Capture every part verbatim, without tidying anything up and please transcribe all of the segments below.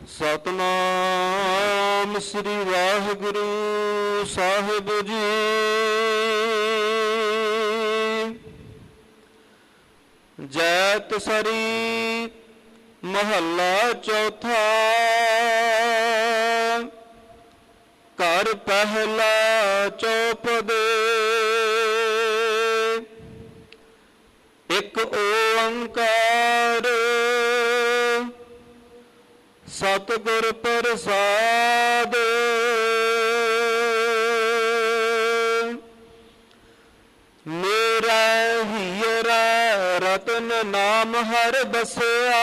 ਸਤਨਾਮ ਸ੍ਰੀ ਵਾਹਿਗੁਰੂ ਸਾਹਿਬ ਜੀ। ਜੈਤ ਸਰੀ ਮਹੱਲਾ ਚੌਥਾ। ਘਰ ਪਹਿਲਾ ਚੌਪਦੇ। ਇੱਕ ਓੰਕਾਰ ਸਤਿਗੁਰ ਪ੍ਰਸਾਦ। ਮੇਰਾ ਹੀਰਾ ਰਤਨ ਨਾਮ ਹਰ ਬਸਿਆ।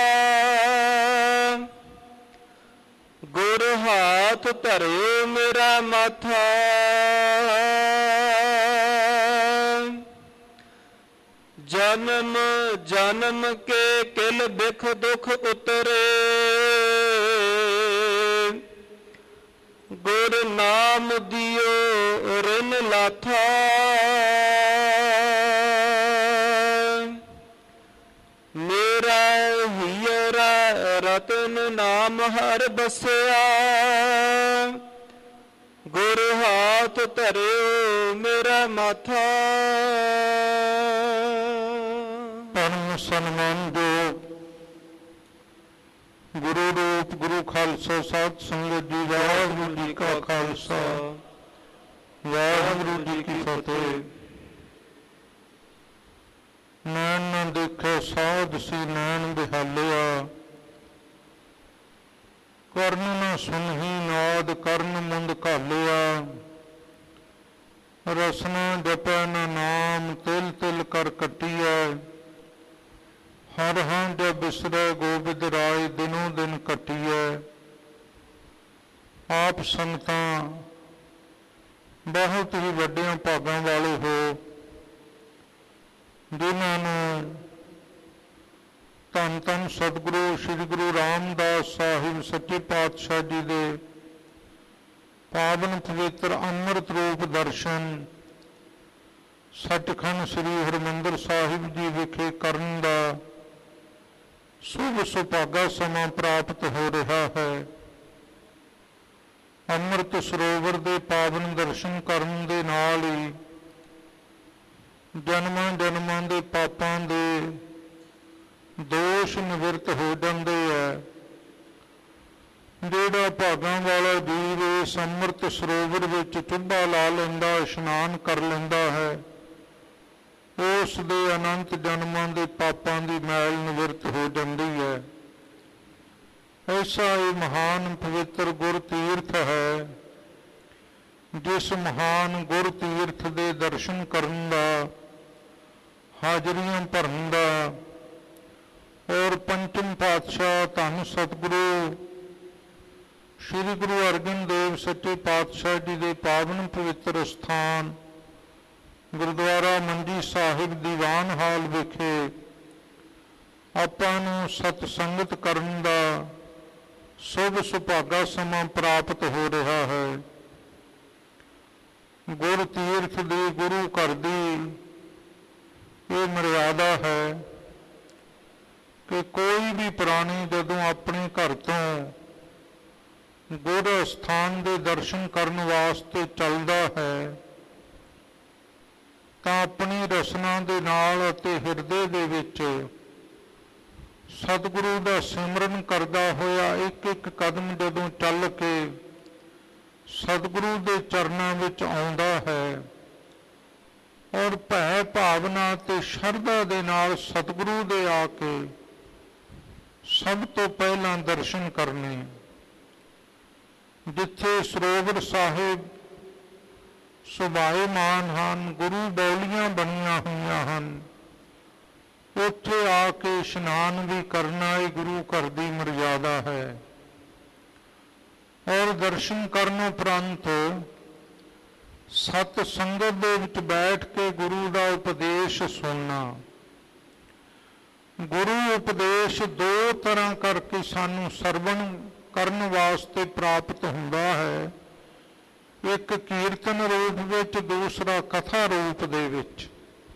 ਗੁਰ ਹਾਥ ਧਰੇ ਮੇਰਾ ਮਾਥਾ। ਜਨਮ ਜਨਮ ਕੇ ਕਿਲ ਬਿਖ ਦੁਖ ਉਤਰੇ। ਗੁਰ ਨਾਮ ਦਿਓ ਰਿਨ ਲਾਥਾ। ਮੇਰਾ ਹੀਰਾ ਰਤਨ ਨਾਮ ਹਰ ਬਸਿਆ। ਗੁਰ ਹਾਥ ਧਰਿਓ ਮੇਰਾ ਮਾਥਾ। ਪਰਮ ਸਨਮਾਨਯੋਗ ਗੁਰੂ ਰੂਪ ਗੁਰੂ ਖਾਲਸਾ ਸਾਧ ਸੰਗਤ ਜੀ, ਵਾਹਿਗੁਰੂ ਜੀ ਕਾ ਖਾਲਸਾ ਵਾਹਿਗੁਰੂ ਜੀ ਕੀ ਫਤਿਹ। ਨੈਣ ਨਾ ਦੇਖੇ ਸਾਧ ਸੀ ਨੈਣ ਬਿਹਾਲਿਆ। ਕਰਨ ਨਾ ਸੁਨਹੀ ਨਾਦ ਕਰਨ ਮੁੰਦ ਘਾਲਿਆ। ਰਸਨਾ ਜਪੈ ਨਾ ਨਾਮ ਤਿਲ ਤਿਲ ਕਰ ਕੱਟੀਐ। ਹਰ ਹਾਂ ਜਬ ਬਿਸਰੈ ਗੋਬਿੰਦ ਰਾਏ ਦਿਨੋ ਦਿਨ ਘਟੀਐ। ਆਪ ਸੰਗਤਾਂ ਬਹੁਤ ਹੀ ਵੱਡਿਆਂ ਭਾਗਾਂ ਵਾਲੇ ਹੋ, ਜਿਨ੍ਹਾਂ ਨੂੰ ਧੰਨ ਧੰਨ ਸਤਿਗੁਰੂ ਸ੍ਰੀ ਗੁਰੂ ਰਾਮਦਾਸ ਸਾਹਿਬ ਸੱਚੇ ਪਾਤਸ਼ਾਹ ਜੀ ਦੇ ਪਾਵਨ ਪਵਿੱਤਰ ਅੰਮ੍ਰਿਤ ਰੂਪ ਦਰਸ਼ਨ ਸੱਚਖੰਡ ਸ੍ਰੀ ਹਰਿਮੰਦਰ ਸਾਹਿਬ ਜੀ ਵਿਖੇ ਕਰਨ ਦਾ ਸ਼ੁਭ ਸੁਭਾਗਾ ਸਮਾਂ ਪ੍ਰਾਪਤ ਹੋ ਰਿਹਾ ਹੈ। ਅੰਮ੍ਰਿਤ ਸਰੋਵਰ ਦੇ ਪਾਵਨ ਦਰਸ਼ਨ ਕਰਨ ਦੇ ਨਾਲ ਹੀ ਜਨਮਾਂ ਜਨਮਾਂ ਦੇ ਪਾਪਾਂ ਦੇ ਦੋਸ਼ ਨਿਵਰਤ ਹੋ ਜਾਂਦੇ ਹੈ। ਜਿਹੜਾ ਭਾਗਾਂ ਵਾਲਾ ਜੀਵ ਇਸ ਅੰਮ੍ਰਿਤ ਸਰੋਵਰ ਵਿੱਚ ਚੁੱਭਾ ਲਾ ਲੈਂਦਾ, ਇਸ਼ਨਾਨ ਕਰ ਲੈਂਦਾ ਹੈ, ਉਸ ਦੇ ਅਨੰਤ ਜਨਮਾਂ ਦੇ ਪਾਪਾਂ ਦੀ ਮੈਲ ਨਿਵਰਤ ਹੋ ਜਾਂਦੀ ਹੈ। ਐਸਾ ਇਹ ਮਹਾਨ ਪਵਿੱਤਰ ਗੁਰ ਤੀਰਥ ਹੈ, ਜਿਸ ਮਹਾਨ ਗੁਰ ਤੀਰਥ ਦੇ ਦਰਸ਼ਨ ਕਰਨ ਦਾ, ਹਾਜ਼ਰੀਆਂ ਭਰਨ ਦਾ ਔਰ ਪੰਚਮ ਪਾਤਸ਼ਾਹ ਧੰਨ ਸਤਿਗੁਰੂ ਸ੍ਰੀ ਗੁਰੂ ਅਰਜਨ ਦੇਵ ਸੱਚੇ ਪਾਤਸ਼ਾਹ ਜੀ ਦੇ ਪਾਵਨ ਪਵਿੱਤਰ ਸਥਾਨ ਗੁਰਦੁਆਰਾ ਮੰਜੀ ਸਾਹਿਬ ਦੀਵਾਨ ਹਾਲ ਵਿਖੇ ਆਪਾਂ ਨੂੰ ਸਤ ਸੰਗਤ ਕਰਨ ਦਾ ਸ਼ੁਭ ਸੁਭਾਗਾ ਸਮਾਂ ਪ੍ਰਾਪਤ ਹੋ ਰਿਹਾ ਹੈ। ਗੁਰ ਤੀਰਥ ਦੀ, ਗੁਰੂ ਘਰ ਦੀ ਇਹ ਮਰਿਆਦਾ ਹੈ ਕਿ ਕੋਈ ਵੀ ਪ੍ਰਾਣੀ ਜਦੋਂ ਆਪਣੇ ਘਰ ਤੋਂ ਗੁਰ ਅਸਥਾਨ ਦੇ ਦਰਸ਼ਨ ਕਰਨ ਵਾਸਤੇ ਚੱਲਦਾ ਹੈ ਤਾਂ ਆਪਣੀ ਰਸਨਾ ਦੇ ਨਾਲ ਅਤੇ ਹਿਰਦੇ ਦੇ ਵਿੱਚ ਸਤਿਗੁਰੂ ਦਾ ਸਿਮਰਨ ਕਰਦਾ ਹੋਇਆ ਇੱਕ ਇੱਕ ਕਦਮ ਜਦੋਂ ਚੱਲ ਕੇ ਸਤਿਗੁਰੂ ਦੇ ਚਰਨਾਂ ਵਿੱਚ ਆਉਂਦਾ ਹੈ ਔਰ ਭੈ ਭਾਵਨਾ ਤੇ ਸ਼ਰਧਾ ਦੇ ਨਾਲ ਸਤਿਗੁਰੂ ਦੇ ਆ ਕੇ ਸਭ ਤੋਂ ਪਹਿਲਾਂ ਦਰਸ਼ਨ ਕਰਨੇ। ਜਿੱਥੇ ਸਰੋਵਰ ਸਾਹਿਬ ਸੁਭਾਏਮਾਨ ਹਨ, ਗੁਰੂ ਬੌਲੀਆਂ ਬਣੀਆਂ ਹੋਈਆਂ ਹਨ, ਉੱਥੇ ਆ ਕੇ ਇਸ਼ਨਾਨ ਵੀ ਕਰਨਾ ਇਹ ਗੁਰੂ ਘਰ ਦੀ ਮਰਜ਼ਾਦਾ ਹੈ। ਔਰ ਦਰਸ਼ਨ ਕਰਨ ਉਪਰੰਤ ਸਤ ਸੰਗਤ ਦੇ ਵਿੱਚ ਬੈਠ ਕੇ ਗੁਰੂ ਦਾ ਉਪਦੇਸ਼ ਸੁਣਨਾ। ਗੁਰੂ ਉਪਦੇਸ਼ ਦੋ ਤਰ੍ਹਾਂ ਕਰਕੇ ਸਾਨੂੰ ਸਰਵਣ ਕਰਨ ਵਾਸਤੇ ਪ੍ਰਾਪਤ ਹੁੰਦਾ ਹੈ। ਇੱਕ ਕੀਰਤਨ ਰੂਪ ਵਿੱਚ, ਦੂਸਰਾ ਕਥਾ ਰੂਪ ਦੇ ਵਿੱਚ।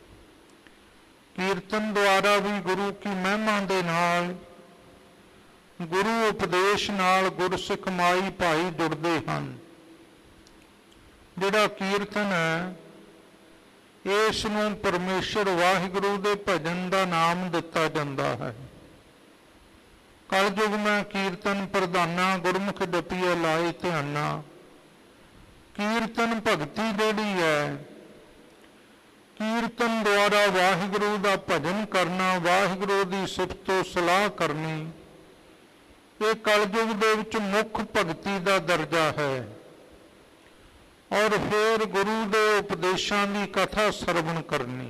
ਕੀਰਤਨ ਦੁਆਰਾ ਵੀ ਗੁਰੂ ਕੀ ਮਹਿਮਾ ਦੇ ਨਾਲ ਗੁਰੂ ਉਪਦੇਸ਼ ਨਾਲ ਗੁਰਸਿੱਖ ਮਾਈ ਭਾਈ ਜੁੜਦੇ ਹਨ। ਜਿਹੜਾ ਕੀਰਤਨ ਹੈ, ਇਸ ਨੂੰ ਪਰਮੇਸ਼ਰ ਵਾਹਿਗੁਰੂ ਦੇ ਭਜਨ ਦਾ ਨਾਮ ਦਿੱਤਾ ਜਾਂਦਾ ਹੈ। ਕਲਯੁਗ ਮੈਂ ਕੀਰਤਨ ਪ੍ਰਧਾਨਾ, ਗੁਰਮੁਖ ਜਪੀਐ ਲਾਏ ਧਿਆਨਾ। ਕੀਰਤਨ ਭਗਤੀ ਜਿਹੜੀ ਹੈ, ਕੀਰਤਨ ਦੁਆਰਾ ਵਾਹਿਗੁਰੂ ਦਾ ਭਜਨ ਕਰਨਾ, ਵਾਹਿਗੁਰੂ ਦੀ ਸਿਫਤ ਸਲਾਹ ਕਰਨੀ, ਇਹ ਕਲਯੁਗ ਦੇ ਵਿੱਚ ਮੁੱਖ ਭਗਤੀ ਦਾ ਦਰਜਾ ਹੈ। ਔਰ ਫਿਰ ਗੁਰੂ ਦੇ ਉਪਦੇਸ਼ਾਂ ਦੀ ਕਥਾ ਸਰਵਣ ਕਰਨੀ,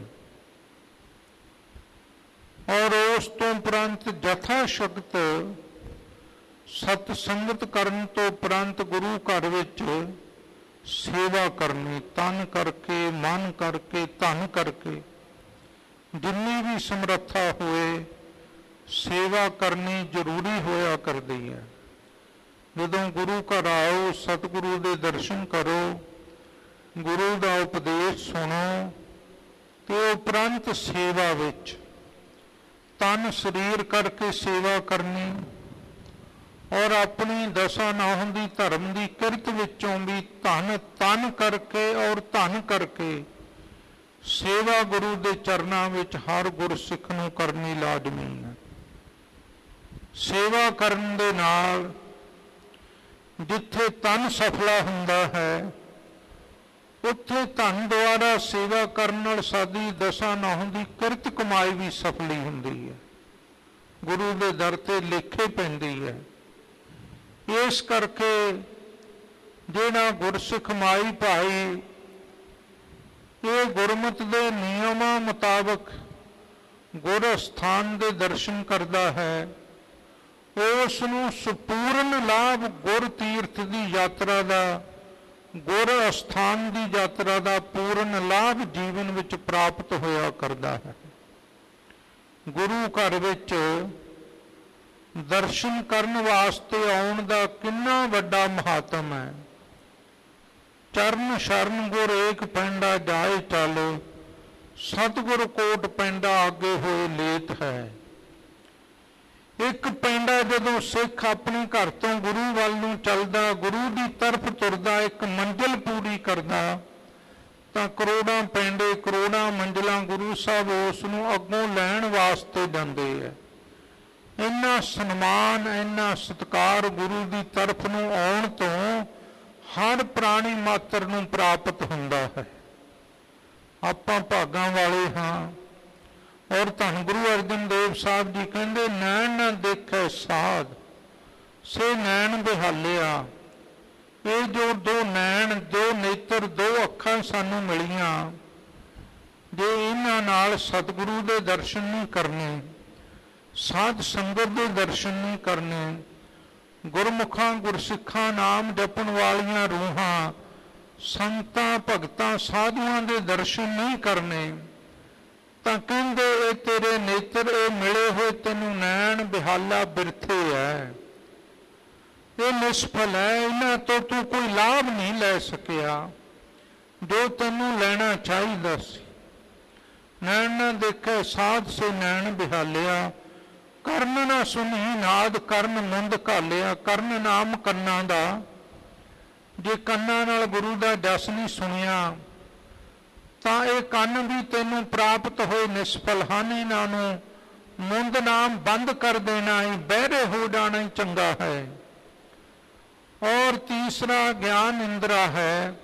ਔਰ ਉਸ ਤੋਂ ਉਪਰੰਤ ਜਥਾ ਸ਼ਕਤ ਸਤ ਸੰਗਤ ਕਰਨ ਤੋਂ ਉਪਰੰਤ ਗੁਰੂ ਘਰ ਵਿੱਚ ਸੇਵਾ ਕਰਨੀ, ਤਨ ਕਰਕੇ, ਮਨ ਕਰਕੇ, ਧਨ ਕਰਕੇ, ਜਿੰਨੀ ਵੀ ਸਮਰੱਥਾ ਹੋਏ ਸੇਵਾ ਕਰਨੀ ਜ਼ਰੂਰੀ ਹੋਇਆ ਕਰਦੀ ਹੈ। ਜਦੋਂ ਗੁਰੂ ਘਰ ਆਓ, ਸਤਿਗੁਰੂ ਦੇ ਦਰਸ਼ਨ ਕਰੋ, ਗੁਰੂ ਦਾ ਉਪਦੇਸ਼ ਸੁਣੋ, ਤੇ ਉਪਰੰਤ ਸੇਵਾ ਵਿੱਚ ਤਨ ਸਰੀਰ ਕਰਕੇ ਸੇਵਾ ਕਰਨੀ, ਔਰ ਆਪਣੀ ਦਸ਼ਾ ਨਾਮ ਦੀ ਧਰਮ ਦੀ ਕਿਰਤ ਵਿੱਚੋਂ ਵੀ ਧਨ ਤਨ ਕਰਕੇ ਔਰ ਧਨ ਕਰਕੇ ਸੇਵਾ ਗੁਰੂ ਦੇ ਚਰਨਾਂ ਵਿੱਚ ਹਰ ਗੁਰਸਿੱਖ ਨੂੰ ਕਰਨੀ ਲਾਜ਼ਮੀ ਹੈ। ਸੇਵਾ ਕਰਨ ਦੇ ਨਾਲ ਜਿੱਥੇ ਤਨ ਸਫਲਾ ਹੁੰਦਾ ਹੈ, ਉੱਥੇ ਧਨ ਦੁਆਰਾ ਸੇਵਾ ਕਰਨ ਨਾਲ ਸਾਡੀ ਦਸ਼ਾ ਨਾਮ ਦੀ ਕਿਰਤ ਕਮਾਈ ਵੀ ਸਫਲੀ ਹੁੰਦੀ ਹੈ, ਗੁਰੂ ਦੇ ਦਰ ਤੇ ਲੇਖੇ ਪੈਂਦੀ ਹੈ। ਇਸ ਕਰਕੇ ਜਿਹੜਾ ਗੁਰਸਿੱਖ ਮਾਈ ਭਾਈ ਇਹ ਗੁਰਮਤ ਦੇ ਨਿਯਮਾਂ ਮੁਤਾਬਕ ਗੁਰ ਅਸਥਾਨ ਦੇ ਦਰਸ਼ਨ ਕਰਦਾ ਹੈ, ਉਸ ਨੂੰ ਸੰਪੂਰਨ ਲਾਭ ਗੁਰ ਤੀਰਥ ਦੀ ਯਾਤਰਾ ਦਾ, ਗੁਰ ਅਸਥਾਨ ਦੀ ਯਾਤਰਾ ਦਾ ਪੂਰਨ ਲਾਭ ਜੀਵਨ ਵਿੱਚ ਪ੍ਰਾਪਤ ਹੋਇਆ ਕਰਦਾ ਹੈ। ਗੁਰੂ ਘਰ ਵਿੱਚ ਦਰਸ਼ਨ ਕਰਨ ਵਾਸਤੇ ਆਉਣ ਦਾ ਕਿੰਨਾ ਵੱਡਾ ਮਹਾਤਮ ਹੈ। ਚਰਨ ਸ਼ਰਨ ਗੁਰ ਏਕ ਪੈਂਡਾ ਜਾਏ ਚੱਲ, ਸਤਿਗੁਰ ਕੋਟ ਪੈਂਡਾ ਅੱਗੇ ਹੋਏ ਲੇਤ ਹੈ। ਇੱਕ ਪੈਂਡਾ ਜਦੋਂ ਸਿੱਖ ਆਪਣੇ ਘਰ ਤੋਂ ਗੁਰੂ ਵੱਲ ਨੂੰ ਚੱਲਦਾ, ਗੁਰੂ ਦੀ ਤਰਫ ਤੁਰਦਾ, ਇੱਕ ਮੰਜ਼ਿਲ ਪੂਰੀ ਕਰਦਾ, ਤਾਂ ਕਰੋੜਾਂ ਪੈਂਡੇ, ਕਰੋੜਾਂ ਮੰਜ਼ਿਲਾਂ ਗੁਰੂ ਸਾਹਿਬ ਉਸ ਨੂੰ ਅੱਗੋਂ ਲੈਣ ਵਾਸਤੇ ਜਾਂਦੇ ਹੈ। ਇੰਨਾ ਸਨਮਾਨ, ਇੰਨਾ ਸਤਿਕਾਰ ਗੁਰੂ ਦੀ ਤਰਫ ਨੂੰ ਆਉਣ ਤੋਂ ਹਰ ਪ੍ਰਾਣੀ ਮਾਤਰ ਨੂੰ ਪ੍ਰਾਪਤ ਹੁੰਦਾ ਹੈ। ਆਪਾਂ ਭਾਗਾਂ ਵਾਲੇ ਹਾਂ। ਔਰ ਧੰਨ ਗੁਰੂ ਅਰਜਨ ਦੇਵ ਸਾਹਿਬ ਜੀ ਕਹਿੰਦੇ, ਨੈਣ ਨਾ ਦੇਖੈ ਸਾਧ ਸੇ ਨੈਣ ਬਿਹਾਲਿਆ। ਇਹ ਜੋ ਦੋ ਨੈਣ, ਦੋ ਨੇਤਰ, ਦੋ ਅੱਖਾਂ ਸਾਨੂੰ ਮਿਲੀਆਂ, ਜੇ ਇਹਨਾਂ ਨਾਲ ਸਤਿਗੁਰੂ ਦੇ ਦਰਸ਼ਨ ਨਹੀਂ ਕਰਨੇ, ਸਾਧ ਸੰਗਤ ਦੇ ਦਰਸ਼ਨ ਨਹੀਂ ਕਰਨੇ, ਗੁਰਮੁਖਾਂ ਗੁਰਸਿੱਖਾਂ ਨਾਮ ਜਪਣ ਵਾਲੀਆਂ ਰੂਹਾਂ, ਸੰਤਾਂ ਭਗਤਾਂ ਸਾਧੂਆਂ ਦੇ ਦਰਸ਼ਨ ਨਹੀਂ ਕਰਨੇ, ਤਾਂ ਕਹਿੰਦੇ ਇਹ ਤੇਰੇ ਨੇਤਰ, ਇਹ ਮਿਲੇ ਹੋਏ ਤੈਨੂੰ ਨੈਣ ਬਿਹਾਲਾ ਬਿਰਥੇ ਹੈ, ਇਹ ਨਿਸਫਲ ਹੈ, ਇਹਨਾਂ ਤੋਂ ਤੂੰ ਕੋਈ ਲਾਭ ਨਹੀਂ ਲੈ ਸਕਿਆ ਜੋ ਤੈਨੂੰ ਲੈਣਾ ਚਾਹੀਦਾ ਸੀ। ਨੈਣ ਨਾ ਦੇਖੇ ਸਾਧ ਸੇ ਨੈਣ ਬਿਹਾਲਿਆ, ਕਰਨ ਨਾ ਸੁਣੀ ਨਾਦ ਕਰਨ ਮੁੰਦ ਘਾਲਿਆ। ਕਰਨ ਨਾਮ ਕੰਨਾਂ ਦਾ, ਜੇ ਕੰਨਾਂ ਨਾਲ ਗੁਰੂ ਦਾ ਜਸ ਨਹੀਂ ਸੁਣਿਆ ਤਾਂ ਇਹ ਕੰਨ ਵੀ ਤੈਨੂੰ ਪ੍ਰਾਪਤ ਹੋਏ ਨਿਸਫਲ ਹਨ। ਇਹਨਾਂ ਨੂੰ ਮੁੰਦ ਨਾਮ ਬੰਦ ਕਰ ਦੇਣਾ ਹੀ, ਬਹਿਰੇ ਹੋ ਜਾਣਾ ਹੀ ਚੰਗਾ ਹੈ। ਔਰ ਤੀਸਰਾ ਗਿਆਨ ਇੰਦਰਾ ਹੈ,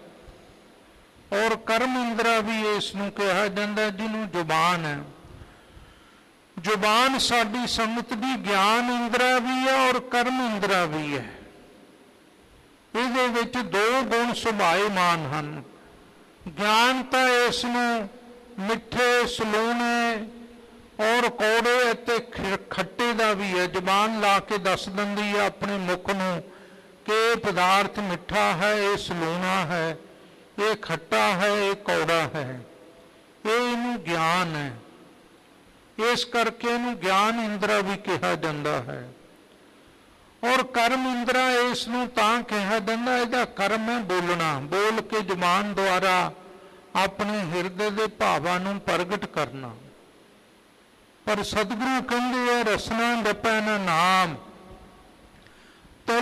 ਔਰ ਕਰਮ ਇੰਦਰਾ ਵੀ ਇਸ ਨੂੰ ਕਿਹਾ ਜਾਂਦਾ, ਜਿਹਨੂੰ ਜ਼ੁਬਾਨ ਹੈ। ਜ਼ੁਬਾਨ ਸਾਡੀ ਸੰਗਤ ਦੀ ਗਿਆਨ ਇੰਦਰਾ ਵੀ ਹੈ ਔਰ ਕਰਮ ਇੰਦਰਾ ਵੀ ਹੈ। ਇਹਦੇ ਵਿੱਚ ਦੋ ਗੁਣ ਸੁਭਾਏਮਾਨ ਹਨ। ਗਿਆਨ ਤਾਂ ਇਸ ਨੂੰ ਮਿੱਠੇ, ਸਲੂਣੇ ਔਰ ਕੌੜੇ ਅਤੇ ਖੱਟੇ ਦਾ ਵੀ ਹੈ। ਜ਼ੁਬਾਨ ਲਾ ਕੇ ਦੱਸ ਦਿੰਦੀ ਹੈ ਆਪਣੇ ਮੁਖ ਨੂੰ ਕਿ ਇਹ ਪਦਾਰਥ ਮਿੱਠਾ ਹੈ, ਇਹ ਸਲੂਣਾ ਹੈ, ਇਹ ਖੱਟਾ ਹੈ, ਇਹ ਕੌੜਾ ਹੈ। ਇਹ ਇਹਨੂੰ ਗਿਆਨ ਹੈ। ਇਸ ਕਰਕੇ ਇਹਨੂੰ ਗਿਆਨ ਇੰਦਰਾ ਵੀ ਕਿਹਾ ਜਾਂਦਾ ਹੈ। ਔਰ ਕਰਮ ਇੰਦਰਾ ਇਸ ਨੂੰ ਤਾਂ ਕਿਹਾ ਜਾਂਦਾ, ਇਹਦਾ ਕਰਮ ਹੈ ਬੋਲਣਾ, ਬੋਲ ਕੇ ਜ਼ੁਬਾਨ ਦੁਆਰਾ ਆਪਣੇ ਹਿਰਦੇ ਦੇ ਭਾਵਾਂ ਨੂੰ ਪ੍ਰਗਟ ਕਰਨਾ। ਪਰ ਸਤਿਗੁਰੂ ਕਹਿੰਦੇ ਹੈ, ਰਸਨਾ ਜਪੈ ਨਾ ਨਾਮ,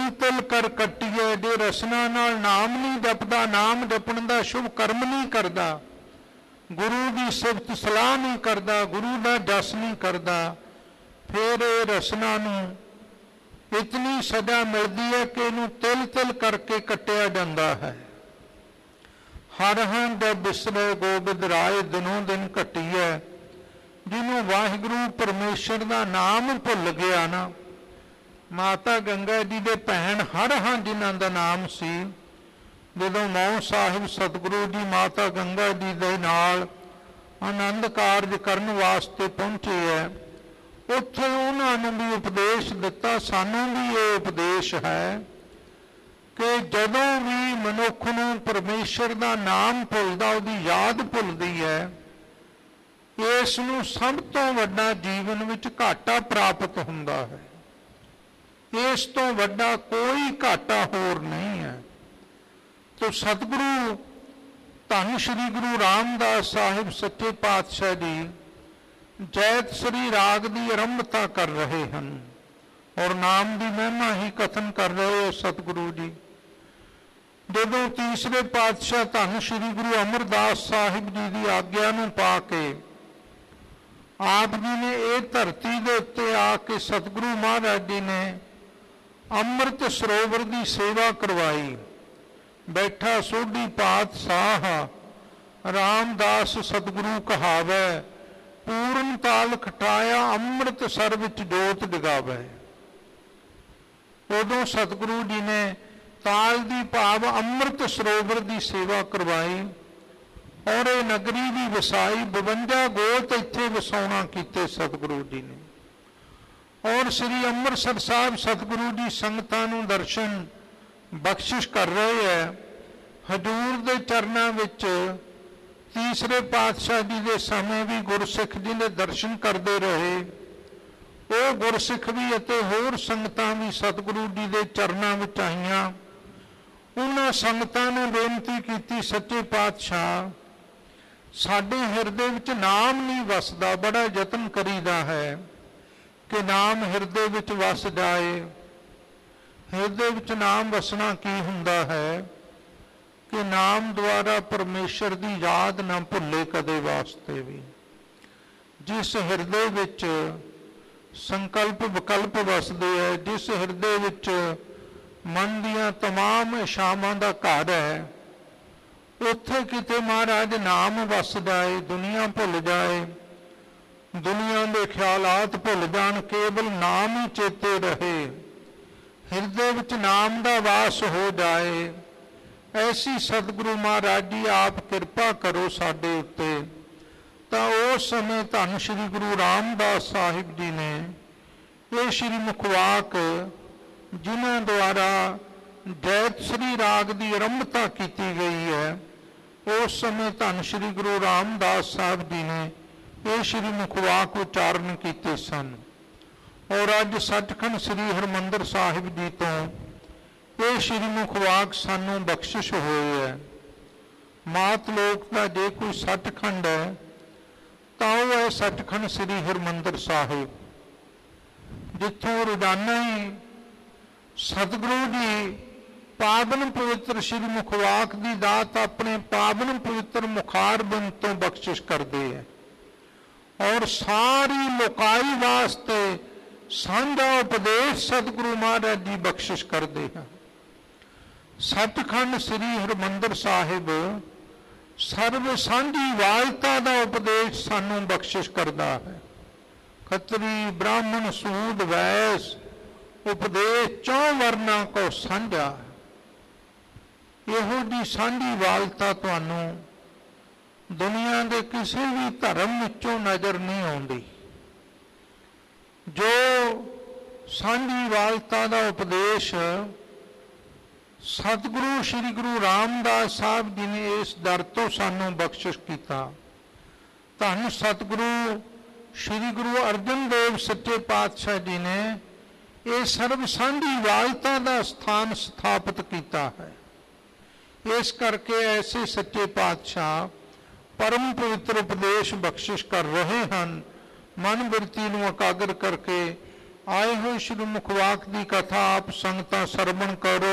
ਤਿਲ ਤਿਲ ਕਰ ਕੱਟੀਏ, ਜੇ ਰਸਨਾ ਨਾਲ ਨਾਮ ਨਹੀਂ ਜਪਦਾ, ਨਾਮ ਜਪਣ ਦਾ ਸ਼ੁਭ ਕਰਮ ਨਹੀਂ ਕਰਦਾ, ਗੁਰੂ ਦੀ ਸਿਫਤ ਸਲਾਹ ਨਹੀਂ ਕਰਦਾ, ਗੁਰੂ ਦਾ ਜਸ ਨਹੀਂ ਕਰਦਾ, ਫਿਰ ਇਹ ਰਸਨਾ ਨੂੰ ਇਤਨੀ ਸਜ਼ਾ ਮਿਲਦੀ ਹੈ ਕਿ ਇਹਨੂੰ ਤਿਲ ਤਿਲ ਕਰਕੇ ਕੱਟਿਆ ਜਾਂਦਾ ਹੈ। ਹਰ ਹੰਦ ਬਿਸਰੇ ਗੋਬਿੰਦ ਰਾਏ ਦਿਨੋਂ ਦਿਨ ਘਟੀ ਹੈ। ਜਿਹਨੂੰ ਵਾਹਿਗੁਰੂ ਪਰਮੇਸ਼ਰ ਦਾ ਨਾਮ ਭੁੱਲ ਗਿਆ ਨਾ, ਮਾਤਾ ਗੰਗਾ ਜੀ ਦੇ ਭੈਣ ਹਰ ਹਾਂ ਜਿਨ੍ਹਾਂ ਦਾ ਨਾਮ ਸੀ, ਜਦੋਂ ਮੌਂ ਸਾਹਿਬ ਸਤਿਗੁਰੂ ਜੀ ਮਾਤਾ ਗੰਗਾ ਜੀ ਦੇ ਨਾਲ ਆਨੰਦ ਕਾਰਜ ਕਰਨ ਵਾਸਤੇ ਪਹੁੰਚੇ ਹੈ, ਉੱਥੇ ਉਹਨਾਂ ਨੂੰ ਵੀ ਉਪਦੇਸ਼ ਦਿੱਤਾ। ਸਾਨੂੰ ਵੀ ਇਹ ਉਪਦੇਸ਼ ਹੈ ਕਿ ਜਦੋਂ ਵੀ ਮਨੁੱਖ ਨੂੰ ਪਰਮੇਸ਼ਰ ਦਾ ਨਾਮ ਭੁੱਲਦਾ, ਉਹਦੀ ਯਾਦ ਭੁੱਲਦੀ ਹੈ, ਇਸ ਨੂੰ ਸਭ ਤੋਂ ਵੱਡਾ ਜੀਵਨ ਵਿੱਚ ਘਾਟਾ ਪ੍ਰਾਪਤ ਹੁੰਦਾ ਹੈ। ਇਸ ਤੋਂ ਵੱਡਾ ਕੋਈ ਘਾਟਾ ਹੋਰ ਨਹੀਂ ਹੈ। ਤੋ ਸਤਿਗੁਰੂ ਧੰਨ ਸ਼੍ਰੀ ਗੁਰੂ ਰਾਮਦਾਸ ਸਾਹਿਬ ਸੱਚੇ ਪਾਤਸ਼ਾਹ ਜੀ ਜੈਤ ਸ੍ਰੀ ਰਾਗ ਦੀ ਆਰੰਭਤਾ ਕਰ ਰਹੇ ਹਨ ਔਰ ਨਾਮ ਦੀ ਮਹਿਮਾ ਹੀ ਕਥਨ ਕਰ ਰਹੇ ਹੋ ਸਤਿਗੁਰੂ ਜੀ। ਜਦੋਂ ਤੀਸਰੇ ਪਾਤਸ਼ਾਹ ਧੰਨ ਸ਼੍ਰੀ ਗੁਰੂ ਅਮਰਦਾਸ ਸਾਹਿਬ ਜੀ ਦੀ ਆਗਿਆ ਨੂੰ ਪਾ ਕੇ ਆਪ ਜੀ ਨੇ ਇਹ ਧਰਤੀ ਦੇ ਉੱਤੇ ਆ ਕੇ ਸਤਿਗੁਰੂ ਮਹਾਰਾਜ ਜੀ ਨੇ ਅੰਮ੍ਰਿਤ ਸਰੋਵਰ ਦੀ ਸੇਵਾ ਕਰਵਾਈ। ਬੈਠਾ ਸੋਢੀ ਪਾਤਸ਼ਾਹ ਰਾਮਦਾਸ ਸਤਿਗੁਰੂ ਕਹਾਵੈ, ਪੂਰਨ ਤਾਲ ਖਟਾਇਆ ਅੰਮ੍ਰਿਤ ਸਰ ਵਿੱਚ ਜੋਤ ਜਗਾਵੈ। ਉਦੋਂ ਸਤਿਗੁਰੂ ਜੀ ਨੇ ਤਾਲ ਦੀ ਭਾਵ ਅੰਮ੍ਰਿਤ ਸਰੋਵਰ ਦੀ ਸੇਵਾ ਕਰਵਾਈ ਔਰ ਇਹ ਨਗਰੀ ਵੀ ਵਸਾਈ। ਬਵੰਜਾ ਗੋਤ ਇੱਥੇ ਵਸਾਉਣਾ ਕੀਤੇ ਸਤਿਗੁਰੂ ਜੀ ਨੇ। ਔਰ ਸ੍ਰੀ ਅੰਮ੍ਰਿਤਸਰ ਸਾਹਿਬ ਸਤਿਗੁਰੂ ਜੀ ਸੰਗਤਾਂ ਨੂੰ ਦਰਸ਼ਨ ਬਖਸ਼ਿਸ਼ ਕਰ ਰਹੇ ਹੈ। ਹਜ਼ੂਰ ਦੇ ਚਰਨਾਂ ਵਿੱਚ ਤੀਸਰੇ ਪਾਤਸ਼ਾਹ ਜੀ ਦੇ ਸਮੇਂ ਵੀ ਗੁਰਸਿੱਖ ਜੀ ਦੇ ਦਰਸ਼ਨ ਕਰਦੇ ਰਹੇ। ਉਹ ਗੁਰਸਿੱਖ ਵੀ ਅਤੇ ਹੋਰ ਸੰਗਤਾਂ ਵੀ ਸਤਿਗੁਰੂ ਜੀ ਦੇ ਚਰਨਾਂ ਵਿੱਚ ਆਈਆਂ। ਉਹਨਾਂ ਸੰਗਤਾਂ ਨੇ ਬੇਨਤੀ ਕੀਤੀ, ਸੱਚੇ ਪਾਤਸ਼ਾਹ ਸਾਡੇ ਹਿਰਦੇ ਵਿੱਚ ਨਾਮ ਨਹੀਂ ਵਸਦਾ। ਬੜਾ ਯਤਨ ਕਰੀਦਾ ਹੈ ਕਿ ਨਾਮ ਹਿਰਦੇ ਵਿੱਚ ਵਸ ਜਾਏ। ਹਿਰਦੇ ਵਿੱਚ ਨਾਮ ਵਸਣਾ ਕੀ ਹੁੰਦਾ ਹੈ ਕਿ ਨਾਮ ਦੁਆਰਾ ਪਰਮੇਸ਼ਰ ਦੀ ਯਾਦ ਨਾ ਭੁੱਲੇ ਕਦੇ ਵਾਸਤੇ ਵੀ। ਜਿਸ ਹਿਰਦੇ ਵਿੱਚ ਸੰਕਲਪ ਵਿਕਲਪ ਵਸਦੇ ਹੈ, ਜਿਸ ਹਿਰਦੇ ਵਿੱਚ ਮਨ ਦੀਆਂ ਤਮਾਮ ਇਛਾਵਾਂ ਦਾ ਘਰ ਹੈ, ਉੱਥੇ ਕਿਤੇ ਮਹਾਰਾਜ ਨਾਮ ਵਸ ਜਾਏ, ਦੁਨੀਆ ਭੁੱਲ ਜਾਏ, ਦੁਨੀਆ ਦੇ ਖਿਆਲਾਤ ਭੁੱਲ ਜਾਣ, ਕੇਵਲ ਨਾਮ ਹੀ ਚੇਤੇ ਰਹੇ, ਹਿਰਦੇ ਵਿੱਚ ਨਾਮ ਦਾ ਵਾਸ ਹੋ ਜਾਏ। ਐਸੀ ਸਤਿਗੁਰੂ ਮਹਾਰਾਜ ਜੀ ਆਪ ਕਿਰਪਾ ਕਰੋ ਸਾਡੇ ਉੱਤੇ। ਤਾਂ ਉਸ ਸਮੇਂ ਧੰਨ ਸ਼੍ਰੀ ਗੁਰੂ ਰਾਮਦਾਸ ਸਾਹਿਬ ਜੀ ਨੇ ਇਹ ਸ਼੍ਰੀ ਮੁਖਵਾਕ ਜਿਨ੍ਹਾਂ ਦੁਆਰਾ ਜੈਤ ਸ੍ਰੀ ਰਾਗ ਦੀ ਆਰੰਭਤਾ ਕੀਤੀ ਗਈ ਹੈ, ਉਸ ਸਮੇਂ ਧੰਨ ਸ਼੍ਰੀ ਗੁਰੂ ਰਾਮਦਾਸ ਸਾਹਿਬ ਜੀ ਨੇ ਇਹ ਸ਼੍ਰੀ ਮੁਖਵਾਕ ਉਚਾਰਨ ਕੀਤੇ ਸਨ। ਔਰ ਅੱਜ ਸੱਚਖੰਡ ਸ੍ਰੀ ਹਰਿਮੰਦਰ ਸਾਹਿਬ ਜੀ ਤੋਂ ਇਹ ਸ਼੍ਰੀ ਮੁਖਵਾਕ ਸਾਨੂੰ ਬਖਸ਼ਿਸ਼ ਹੋਏ ਹੈ। ਮਾਤ ਲੋਕ ਦਾ ਜੇ ਕੋਈ ਸੱਚਖੰਡ ਹੈ ਤਾਂ ਉਹ ਹੈ ਸੱਚਖੰਡ ਸ੍ਰੀ ਹਰਿਮੰਦਰ ਸਾਹਿਬ, ਜਿੱਥੋਂ ਰੋਜ਼ਾਨਾ ਹੀ ਸਤਿਗੁਰੂ ਜੀ ਪਾਵਨ ਪਵਿੱਤਰ ਸ਼੍ਰੀ ਮੁਖਵਾਕ ਦੀ ਦਾਤ ਆਪਣੇ ਪਾਵਨ ਪਵਿੱਤਰ ਮੁਖਾਰਬਿੰਦ ਤੋਂ ਬਖਸ਼ਿਸ਼ ਕਰਦੇ ਹੈ ਔਰ ਸਾਰੀ ਲੋਕਾਈ ਵਾਸਤੇ ਸਾਂਝਾ ਉਪਦੇਸ਼ ਸਤਿਗੁਰੂ ਮਹਾਰਾਜ ਜੀ ਬਖਸ਼ਿਸ਼ ਕਰਦੇ ਹਨ। ਸੱਚਖੰਡ ਸ੍ਰੀ ਹਰਿਮੰਦਰ ਸਾਹਿਬ ਸਰਬ ਸਾਂਝੀ ਵਾਲਤਾ ਦਾ ਉਪਦੇਸ਼ ਸਾਨੂੰ ਬਖਸ਼ਿਸ਼ ਕਰਦਾ ਹੈ। ਖੱਤਰੀ ਬ੍ਰਾਹਮਣ ਸੂਦ ਵੈਸ ਉਪਦੇਸ਼ ਚੌਂ ਵਰਨਾ ਕੋ ਸਾਂਝਾ। ਇਹੋ ਜਿਹੀ ਸਾਂਝੀ ਵਾਲਤਾ ਤੁਹਾਨੂੰ ਦੁਨੀਆ ਦੇ ਕਿਸੇ ਵੀ ਧਰਮ ਵਿੱਚੋਂ ਨਜ਼ਰ ਨਹੀਂ ਆਉਂਦੀ। ਜੋ ਸਾਂਝੀ ਵਾਲਤਾ ਦਾ ਉਪਦੇਸ਼ ਸਤਿਗੁਰੂ ਸ਼੍ਰੀ ਗੁਰੂ ਰਾਮਦਾਸ ਸਾਹਿਬ ਜੀ ਨੇ ਇਸ ਦਰ ਤੋਂ ਸਾਨੂੰ ਬਖਸ਼ਿਸ਼ ਕੀਤਾ। ਧੰਨ ਸਤਿਗੁਰੂ ਸ਼੍ਰੀ ਗੁਰੂ ਅਰਜਨ ਦੇਵ ਸੱਚੇ ਪਾਤਸ਼ਾਹ ਜੀ ਨੇ ਇਹ ਸਰਬ ਸਾਂਝੀ ਵਾਲਤਾ ਦਾ ਸਥਾਨ ਸਥਾਪਿਤ ਕੀਤਾ ਹੈ। ਇਸ ਕਰਕੇ ਐਸੇ ਸੱਚੇ ਪਾਤਸ਼ਾਹ ਪਰਮ ਪਵਿੱਤਰ ਉਪਦੇਸ਼ ਬਖਸ਼ਿਸ਼ ਕਰ ਰਹੇ ਹਨ। ਮਨ ਬਿਰਤੀ ਨੂੰ ਇਕਾਗਰ ਕਰਕੇ ਆਏ ਹੋਏ ਸ਼੍ਰੀ ਮੁਖਵਾਕ ਦੀ ਕਥਾ ਆਪ ਸੰਗਤਾਂ ਸਰਵਣ ਕਰੋ।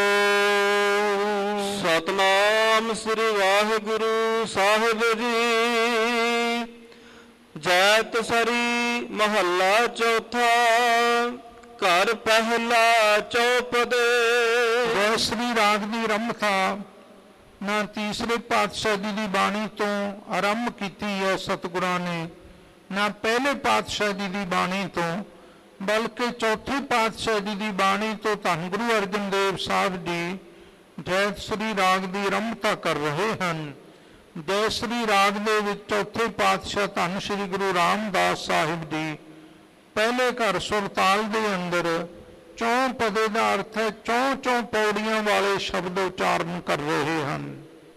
ਸਤਨਾਮ ਸ੍ਰੀ ਵਾਹਿਗੁਰੂ ਸਾਹਿਬ ਜੀ। ਜੈਤ ਸਰੀ ਮਹੱਲਾ ਚੌਥਾ। ਘਰ ਪਹਿਲਾ ਚੌਪਦੇ। ਜੈ ਸ੍ਰੀ ਰਾਗ ਦੀ ਰਮਥਾ ਨਾ ਤੀਸਰੇ ਪਾਤਸ਼ਾਹ ਜੀ ਦੀ ਬਾਣੀ ਤੋਂ ਆਰੰਭ ਕੀਤੀ ਹੈ ਸਤਿਗੁਰਾਂ ਨੇ, ਨਾ ਪਹਿਲੇ ਪਾਤਸ਼ਾਹ ਜੀ ਦੀ ਬਾਣੀ ਤੋਂ, ਬਲਕਿ ਚੌਥੇ ਪਾਤਸ਼ਾਹ ਜੀ ਦੀ ਬਾਣੀ ਤੋਂ ਧੰਨ ਗੁਰੂ ਅਰਜਨ ਦੇਵ ਸਾਹਿਬ ਜੀ ਜੈ ਸ੍ਰੀ ਰਾਗ ਦੀ ਆਰੰਭਤਾ ਕਰ ਰਹੇ ਹਨ। ਜੈ ਸ੍ਰੀ ਰਾਗ ਦੇ ਵਿੱਚ ਚੌਥੇ ਪਾਤਸ਼ਾਹ ਧੰਨ ਸ੍ਰੀ ਗੁਰੂ ਰਾਮਦਾਸ ਸਾਹਿਬ ਜੀ ਪਹਿਲੇ ਘਰ ਸੁਰਤਾਲ ਦੇ ਅੰਦਰ ਚੌਂ ਪਦੇ ਦਾ ਅਰਥ ਹੈ ਚੌਂ ਚੌਂ ਪੌੜੀਆਂ ਵਾਲੇ ਸ਼ਬਦ ਉਚਾਰਨ ਕਰ ਰਹੇ ਹਨ।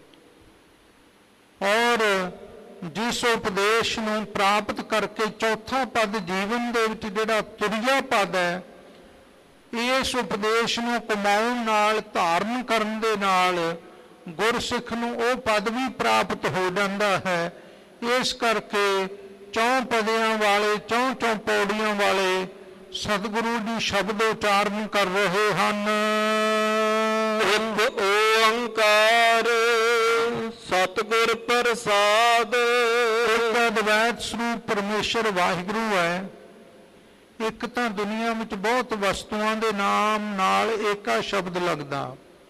ਔਰ ਜਿਸ ਉਪਦੇਸ਼ ਨੂੰ ਪ੍ਰਾਪਤ ਕਰਕੇ ਚੌਥਾ ਪਦ ਜੀਵਨ ਦੇ ਵਿੱਚ ਜਿਹੜਾ ਤੁਰਿਆ ਪਦ ਹੈ, ਇਸ ਉਪਦੇਸ਼ ਨੂੰ ਕਮਾਉਣ ਨਾਲ, ਧਾਰਨ ਕਰਨ ਦੇ ਨਾਲ ਗੁਰਸਿੱਖ ਨੂੰ ਉਹ ਪਦ ਵੀ ਪ੍ਰਾਪਤ ਹੋ ਜਾਂਦਾ ਹੈ। ਇਸ ਕਰਕੇ ਚੌਂ ਪਦਿਆਂ ਵਾਲੇ, ਚੌਂ ਚੌਂ ਪੌੜੀਆਂ ਵਾਲੇ ਸਤਿਗੁਰੂ ਜੀ ਸ਼ਬਦ ਉਚਾਰਨ ਕਰ ਰਹੇ ਹਨ। ਇੱਕ ਓੰਕਾਰ ਸਤਿਗੁਰ ਪ੍ਰਸਾਦ। ਇੱਕ ਅਦਵੈਤ ਸਰੂਪ ਪਰਮੇਸ਼ਰ ਵਾਹਿਗੁਰੂ ਹੈ। ਇੱਕ ਤਾਂ ਦੁਨੀਆ ਵਿੱਚ ਬਹੁਤ ਵਸਤੂਆਂ ਦੇ ਨਾਮ ਨਾਲ ਏਕਾ ਸ਼ਬਦ ਲੱਗਦਾ।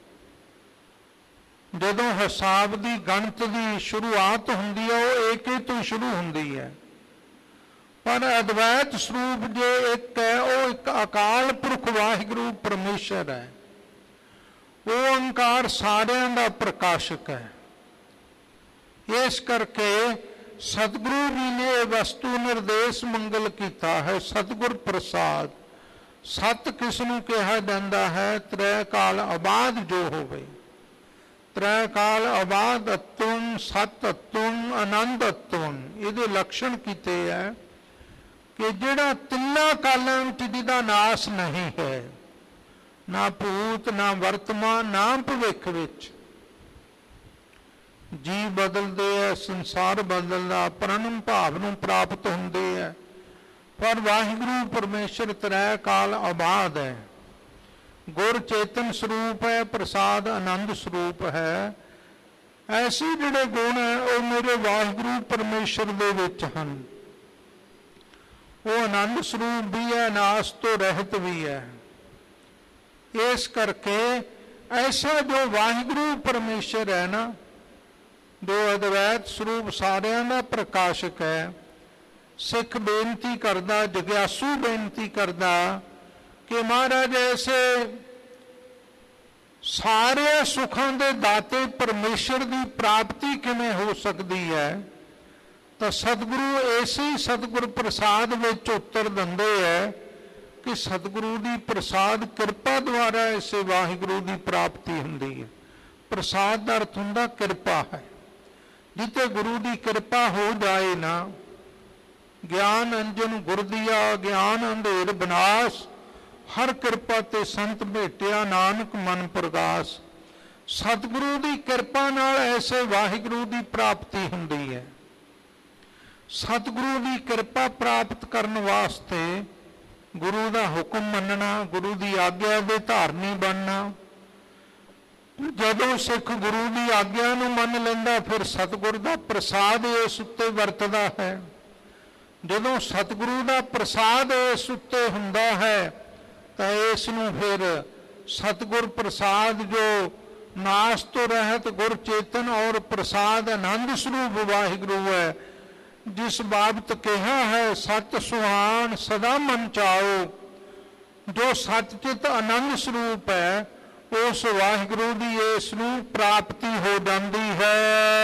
ਜਦੋਂ ਹਿਸਾਬ ਦੀ ਗਣਤ ਦੀ ਸ਼ੁਰੂਆਤ ਹੁੰਦੀ ਹੈ ਉਹ ਏਕੇ ਤੋਂ ਸ਼ੁਰੂ ਹੁੰਦੀ ਹੈ, ਪਰ ਅਦਵੈਤ ਸਰੂਪ ਜੇ ਇੱਕ ਹੈ, ਉਹ ਇੱਕ ਅਕਾਲ ਪੁਰਖ ਵਾਹਿਗੁਰੂ ਪਰਮੇਸ਼ਰ ਹੈ। ਉਹ ਓੰਕਾਰ ਸਾਰਿਆਂ ਦਾ ਪ੍ਰਕਾਸ਼ਕ ਹੈ। ਇਸ ਕਰਕੇ ਸਤਿਗੁਰੂ ਜੀ ਨੇ ਇਹ ਵਸਤੂ ਨਿਰਦੇਸ਼ ਮੰਗਲ ਕੀਤਾ ਹੈ, ਸਤਿਗੁਰ ਪ੍ਰਸਾਦ। ਸਤ ਕਿਸ ਨੂੰ ਕਿਹਾ ਜਾਂਦਾ ਹੈ? ਤ੍ਰੈ ਕਾਲ ਆਬਾਦ ਜੋ ਹੋਵੇ। ਤ੍ਰੈ ਕਾਲ ਆਬਾਦ ਅਤੁਨ, ਸਤ ਅਤੁਨ, ਆਨੰਦ ਅਤੁਨ। ਇਹਦੇ ਲੱਛਣ ਕੀਤੇ ਹੈ ਕਿ ਜਿਹੜਾ ਤਿੰਨਾਂ ਕਾਲਾਂ ਵਿੱਚ ਜਿਹਦਾ ਨਾਸ ਨਹੀਂ ਹੈ, ਨਾ ਭੂਤ, ਨਾ ਵਰਤਮਾਨ, ਨਾ ਭਵਿੱਖ ਵਿੱਚ। ਜੀਵ ਬਦਲਦੇ ਹੈ, ਸੰਸਾਰ ਬਦਲਦਾ, ਪ੍ਰਣਮ ਭਾਵ ਨੂੰ ਪ੍ਰਾਪਤ ਹੁੰਦੇ ਹੈ, ਪਰ ਵਾਹਿਗੁਰੂ ਪਰਮੇਸ਼ਰ ਤ੍ਰੈ ਕਾਲ ਆਬਾਦ ਹੈ। ਗੁਰ ਚੇਤਨ ਸਰੂਪ ਹੈ, ਪ੍ਰਸਾਦ ਆਨੰਦ ਸਰੂਪ ਹੈ। ਐਸੇ ਜਿਹੜੇ ਗੁਣ ਹੈ ਉਹ ਮੇਰੇ ਵਾਹਿਗੁਰੂ ਪਰਮੇਸ਼ਰ ਦੇ ਵਿੱਚ ਹਨ। ਉਹ ਆਨੰਦ ਸਰੂਪ ਵੀ ਹੈ, ਨਾਸ ਤੋਂ ਰਹਿਤ ਵੀ ਹੈ। ਇਸ ਕਰਕੇ ਐਸਾ ਜੋ ਵਾਹਿਗੁਰੂ ਪਰਮੇਸ਼ਰ ਹੈ ਨਾ, ਜੋ ਅਦਵੈਤ ਸਰੂਪ ਸਾਰਿਆਂ ਦਾ ਪ੍ਰਕਾਸ਼ਕ ਹੈ, ਸਿੱਖ ਬੇਨਤੀ ਕਰਦਾ, ਜਗਿਆਸੂ ਬੇਨਤੀ ਕਰਦਾ ਕਿ ਮਹਾਰਾਜ ਐਸੇ ਸਾਰੇ ਸੁੱਖਾਂ ਦੇ ਦਾਤੇ ਪਰਮੇਸ਼ਰ ਦੀ ਪ੍ਰਾਪਤੀ ਕਿਵੇਂ ਹੋ ਸਕਦੀ ਹੈ? ਤਾਂ ਸਤਿਗੁਰੂ ਐਸੇ ਹੀ ਸਤਿਗੁਰ ਪ੍ਰਸਾਦ ਵਿੱਚ ਉੱਤਰ ਦਿੰਦੇ ਹੈ ਕਿ ਸਤਿਗੁਰੂ ਦੀ ਪ੍ਰਸਾਦ ਕਿਰਪਾ ਦੁਆਰਾ ਐਸੇ ਵਾਹਿਗੁਰੂ ਦੀ ਪ੍ਰਾਪਤੀ ਹੁੰਦੀ ਹੈ। ਪ੍ਰਸਾਦ ਦਾ ਅਰਥ ਹੁੰਦਾ ਕਿਰਪਾ ਹੈ। ਜਿੱਥੇ ਗੁਰੂ ਦੀ ਕਿਰਪਾ ਹੋ ਜਾਏ ਨਾ, ਗਿਆਨ ਅੰਜਨ ਗੁਰ ਦੀਆ, ਗਿਆਨ ਅੰਧੇਰ ਵਿਨਾਸ਼, ਹਰ ਕਿਰਪਾ ਤੇ ਸੰਤ ਭੇਟਿਆ, ਨਾਨਕ ਮਨ ਪ੍ਰਗਾਸ। ਸਤਿਗੁਰੂ ਦੀ ਕਿਰਪਾ ਨਾਲ ਐਸੇ ਵਾਹਿਗੁਰੂ ਦੀ ਪ੍ਰਾਪਤੀ ਹੁੰਦੀ ਹੈ। ਸਤਿਗੁਰੂ ਦੀ ਕਿਰਪਾ ਪ੍ਰਾਪਤ ਕਰਨ ਵਾਸਤੇ ਗੁਰੂ ਦਾ ਹੁਕਮ ਮੰਨਣਾ, ਗੁਰੂ ਦੀ ਆਗਿਆ ਦੇ ਧਾਰਨੀ ਬਣਨਾ। ਜਦੋਂ ਸਿੱਖ ਗੁਰੂ ਦੀ ਆਗਿਆ ਨੂੰ ਮੰਨ ਲੈਂਦਾ, ਫਿਰ ਸਤਿਗੁਰ ਦਾ ਪ੍ਰਸਾਦ ਇਸ ਉੱਤੇ ਵਰਤਦਾ ਹੈ। ਜਦੋਂ ਸਤਿਗੁਰੂ ਦਾ ਪ੍ਰਸਾਦ ਇਸ ਉੱਤੇ ਹੁੰਦਾ ਹੈ ਤਾਂ ਇਸ ਨੂੰ ਫਿਰ ਸਤਿਗੁਰ ਪ੍ਰਸਾਦ ਜੋ ਨਾਸ ਤੋਂ ਰਹਿਤ ਗੁਰ ਚੇਤਨ ਔਰ ਪ੍ਰਸਾਦ ਆਨੰਦ ਸਰੂਪ ਵਾਹਿਗੁਰੂ ਹੈ, ਜਿਸ ਬਾਬਤ ਕਿਹਾ ਹੈ ਸਤ ਸੁਹਾਨ ਸਦਾ ਮਨ ਚਾਓ। ਜੋ ਸਤਚਿਤ ਆਨੰਦ ਸਰੂਪ ਹੈ, ਉਸ ਵਾਹਿਗੁਰੂ ਦੀ ਇਸ ਨੂੰ ਪ੍ਰਾਪਤੀ ਹੋ ਜਾਂਦੀ ਹੈ।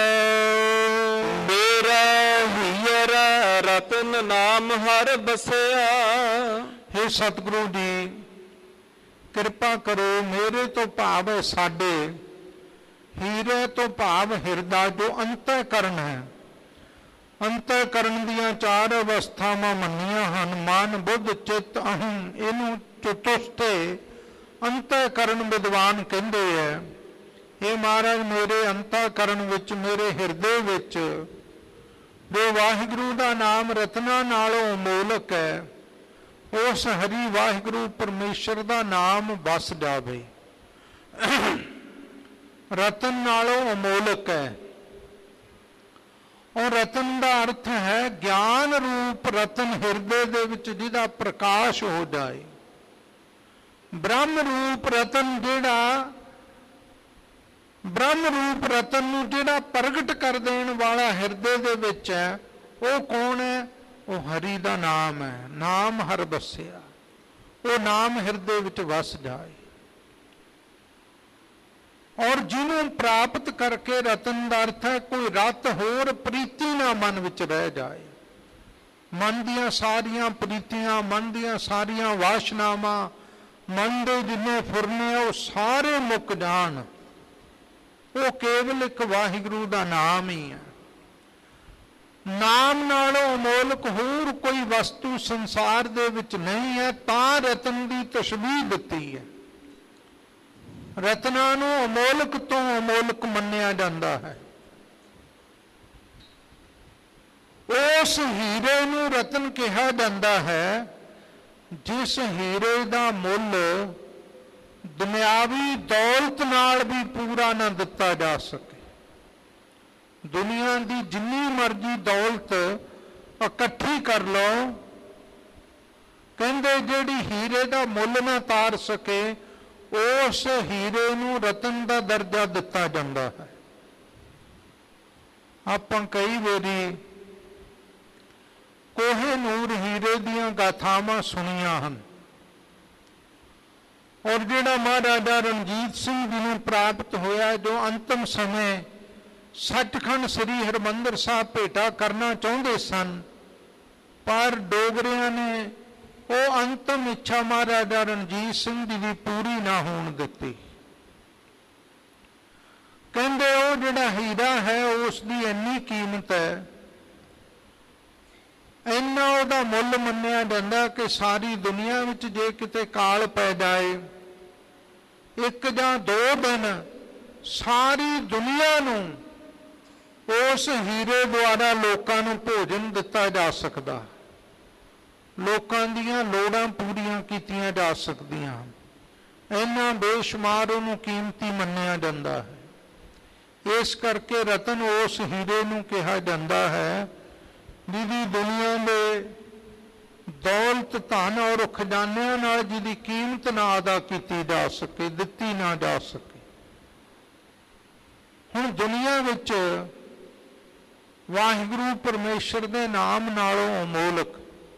ਮੇਰਾ ਹੀਰ ਰਤਨ ਨਾਮ ਹਰ ਬਸਿਆ। ਹੇ ਸਤਿਗੁਰੂ ਜੀ, ਕਿਰਪਾ ਕਰੋ। ਮੇਰੇ ਤੋਂ ਭਾਵ ਹੈ ਸਾਡੇ, ਹੀਰੇ ਤੋਂ ਭਾਵ ਹਿਰਦਾ ਜੋ ਅੰਤःਕਰਨ ਹੈ। ਅੰਤःਕਰਨ ਦੀਆਂ ਚਾਰ ਅਵਸਥਾਵਾਂ ਮੰਨੀਆਂ ਹਨ, ਮਨ, ਬੁੱਧ, ਚਿੱਤ, ਅਹੰ। ਇਹਨੂੰ ਚਤੁਸ਼ਟੇ ਅੰਤःਕਰਨ ਵਿਦਵਾਨ ਕਹਿੰਦੇ ਹੈ। ਇਹ ਮਹਾਰਾਜ ਮੇਰੇ ਅੰਤःਕਰਨ ਵਿੱਚ, ਮੇਰੇ ਹਿਰਦੇ ਵਿੱਚ ਜੋ ਵਾਹਿਗੁਰੂ ਦਾ ਨਾਮ ਰਤਨਾ ਨਾਲੋਂ ਅਮੋਲਕ ਹੈ, ਉਸ ਹਰੀ ਵਾਹਿਗੁਰੂ ਪਰਮੇਸ਼ਰ ਦਾ ਨਾਮ ਵਸ ਜਾਵੇ। ਰਤਨ ਨਾਲੋਂ ਅਮੋਲਕ ਹੈ। ਔਰ ਰਤਨ ਦਾ ਅਰਥ ਹੈ ਗਿਆਨ ਰੂਪ ਰਤਨ, ਹਿਰਦੇ ਦੇ ਵਿੱਚ ਜਿਹਦਾ ਪ੍ਰਕਾਸ਼ ਹੋ ਜਾਏ। ਬ੍ਰਹਮ ਰੂਪ ਰਤਨ ਜਿਹੜਾ ਬ੍ਰਹਮ ਰੂਪ ਰਤਨ ਨੂੰ ਜਿਹੜਾ ਪ੍ਰਗਟ ਕਰ ਦੇਣ ਵਾਲਾ ਹਿਰਦੇ ਦੇ ਵਿੱਚ ਹੈ, ਉਹ ਕੌਣ ਹੈ? ਉਹ ਹਰੀ ਦਾ ਨਾਮ ਹੈ। ਨਾਮ ਹਰ ਬਸਿਆ, ਉਹ ਨਾਮ ਹਿਰਦੇ ਵਿੱਚ ਵਸ ਜਾਏ। ਔਰ ਜਿਹਨੂੰ ਪ੍ਰਾਪਤ ਕਰਕੇ, ਰਤਨ ਦਾ ਅਰਥ ਹੈ ਕੋਈ ਰਤ ਹੋਰ ਪ੍ਰੀਤੀ ਨਾ ਮਨ ਵਿੱਚ ਰਹਿ ਜਾਏ। ਮਨ ਦੀਆਂ ਸਾਰੀਆਂ ਪ੍ਰੀਤੀਆਂ, ਮਨ ਦੀਆਂ ਸਾਰੀਆਂ ਵਾਸ਼ਨਾਵਾਂ, ਮਨ ਦੇ ਜਿੰਨੇ ਫੁਰਨੇ ਉਹ ਸਾਰੇ ਮੁੱਕ ਜਾਣ। ਉਹ ਕੇਵਲ ਇੱਕ ਵਾਹਿਗੁਰੂ ਦਾ ਨਾਮ ਹੀ ਹੈ। ਨਾਮ ਨਾਲੋਂ ਅਮੋਲਕ ਹੋਰ ਕੋਈ ਵਸਤੂ ਸੰਸਾਰ ਦੇ ਵਿੱਚ ਨਹੀਂ ਹੈ, ਤਾਂ ਰਤਨ ਦੀ ਤਸ਼ਬੀਹ ਦਿੱਤੀ ਹੈ। ਰਤਨਾਂ ਨੂੰ ਅਮੋਲਕ ਤੋਂ ਅਮੋਲਕ ਮੰਨਿਆ ਜਾਂਦਾ ਹੈ। ਉਸ ਹੀਰੇ ਨੂੰ ਰਤਨ ਕਿਹਾ ਜਾਂਦਾ ਹੈ ਜਿਸ ਹੀਰੇ ਦਾ ਮੁੱਲ ਦੁਨਿਆਵੀ ਦੌਲਤ ਨਾਲ ਵੀ ਪੂਰਾ ਨਾ ਦਿੱਤਾ ਜਾ ਸਕੇ। ਦੁਨੀਆ ਦੀ ਜਿੰਨੀ ਮਰਜ਼ੀ ਦੌਲਤ ਇਕੱਠੀ ਕਰ ਲਓ, ਕਹਿੰਦੇ ਜਿਹੜੀ ਹੀਰੇ ਦਾ ਮੁੱਲ ਨਾ ਤਾਰ ਸਕੇ, ਉਸ ਹੀਰੇ ਨੂੰ ਰਤਨ ਦਾ ਦਰਜਾ ਦਿੱਤਾ ਜਾਂਦਾ ਹੈ। ਆਪਾਂ ਕਈ ਵਾਰੀ ਕੋਹਿਨੂਰ ਹੀਰੇ ਦੀਆਂ ਗਾਥਾਵਾਂ ਸੁਣੀਆਂ ਹਨ। ਔਰ ਜਿਹੜਾ ਮਹਾਰਾਜਾ ਰਣਜੀਤ ਸਿੰਘ ਜੀ ਨੂੰ ਪ੍ਰਾਪਤ ਹੋਇਆ, ਜੋ ਅੰਤਮ ਸਮੇਂ ਸੱਚਖੰਡ ਸ੍ਰੀ ਹਰਿਮੰਦਰ ਸਾਹਿਬ ਭੇਟਾ ਕਰਨਾ ਚਾਹੁੰਦੇ ਸਨ, ਪਰ ਡੋਗਰਿਆਂ ਨੇ ਉਹ ਅੰਤਮ ਇੱਛਾ ਮਹਾਰਾਜਾ ਰਣਜੀਤ ਸਿੰਘ ਜੀ ਦੀ ਪੂਰੀ ਨਾ ਹੋਣ ਦਿੱਤੀ। ਕਹਿੰਦੇ ਉਹ ਜਿਹੜਾ ਹੀਰਾ ਹੈ ਉਸ ਦੀ ਇੰਨੀ ਕੀਮਤ ਹੈ, ਇੰਨਾ ਉਹਦਾ ਮੁੱਲ ਮੰਨਿਆ ਜਾਂਦਾ ਕਿ ਸਾਰੀ ਦੁਨੀਆ ਵਿੱਚ ਜੇ ਕਿਤੇ ਕਾਲ ਪੈ ਜਾਏ, ਇੱਕ ਜਾਂ ਦੋ ਦਿਨ ਸਾਰੀ ਦੁਨੀਆ ਨੂੰ ਉਸ ਹੀਰੇ ਦੁਆਰਾ ਲੋਕਾਂ ਨੂੰ ਭੋਜਨ ਦਿੱਤਾ ਜਾ ਸਕਦਾ, ਲੋਕਾਂ ਦੀਆਂ ਲੋੜਾਂ ਪੂਰੀਆਂ ਕੀਤੀਆਂ ਜਾ ਸਕਦੀਆਂ। ਇੰਨਾ ਬੇਸ਼ੁਮਾਰ ਉਹਨੂੰ ਕੀਮਤੀ ਮੰਨਿਆ ਜਾਂਦਾ ਹੈ। ਇਸ ਕਰਕੇ ਰਤਨ ਉਸ ਹੀਰੇ ਨੂੰ ਕਿਹਾ ਜਾਂਦਾ ਹੈ ਜਿਹਦੀ ਦੁਨੀਆ ਦੇ ਦੌਲਤ, ਧਨ ਔਰ ਖਜ਼ਾਨਿਆਂ ਨਾਲ ਜਿਹਦੀ ਕੀਮਤ ਨਾ ਅਦਾ ਕੀਤੀ ਜਾ ਸਕੇ, ਦਿੱਤੀ ਨਾ ਜਾ ਸਕੇ। ਹੁਣ ਦੁਨੀਆ ਵਿੱਚ ਵਾਹਿਗੁਰੂ ਪਰਮੇਸ਼ਰ ਦੇ ਨਾਮ ਨਾਲੋਂ ਅਮੋਲਕ,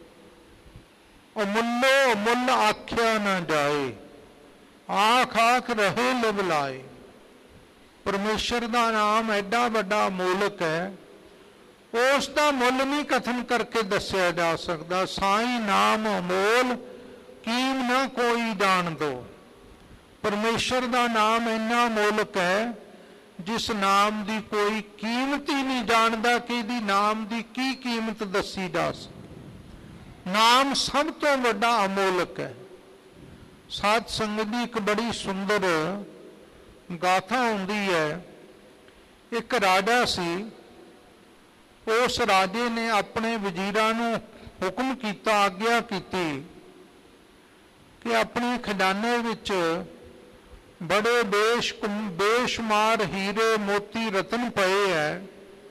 ਅਮੁੱਲੋ ਅਮੁੱਲ ਆਖਿਆ ਨਾ ਜਾਏ, ਆਖ ਆਖ ਰਹੇ ਲਿਵ ਲਾਏ। ਪਰਮੇਸ਼ਰ ਦਾ ਨਾਮ ਐਡਾ ਵੱਡਾ ਅਮੋਲਕ ਹੈ, ਉਸ ਦਾ ਮੁੱਲ ਨਹੀਂ ਕਥਨ ਕਰਕੇ ਦੱਸਿਆ ਜਾ ਸਕਦਾ। ਸਾਈਂ ਨਾਮ ਅਮੋਲ ਕੀਮ ਨਾ ਕੋਈ ਜਾਣ ਦੋ। ਪਰਮੇਸ਼ਰ ਦਾ ਨਾਮ ਇੰਨਾ ਅਮੋਲਕ ਹੈ ਜਿਸ ਨਾਮ ਦੀ ਕੋਈ ਕੀਮਤ ਹੀ ਨਹੀਂ ਜਾਣਦਾ ਕਿ ਇਹਦੀ ਨਾਮ ਦੀ ਕੀ ਕੀਮਤ ਦੱਸੀ ਜਾ ਸਕਦੀ। ਨਾਮ ਸਭ ਤੋਂ ਵੱਡਾ ਅਮੋਲਕ ਹੈ। ਸਾਧ ਸੰਗਤ ਦੀ ਇੱਕ ਬੜੀ ਸੁੰਦਰ ਗਾਥਾ ਹੁੰਦੀ ਹੈ। ਇੱਕ ਰਾਜਾ ਸੀ, ਉਸ ਰਾਜੇ ਨੇ ਆਪਣੇ ਵਜ਼ੀਰਾਂ ਨੂੰ ਹੁਕਮ ਕੀਤਾ, ਆਗਿਆ ਕੀਤੀ ਕਿ ਆਪਣੇ ਖਜ਼ਾਨੇ ਵਿੱਚ ਬੜੇ ਬੇਸ਼ ਬੇਸ਼ੁਮਾਰ ਹੀਰੇ ਮੋਤੀ ਰਤਨ ਪਏ ਹੈ,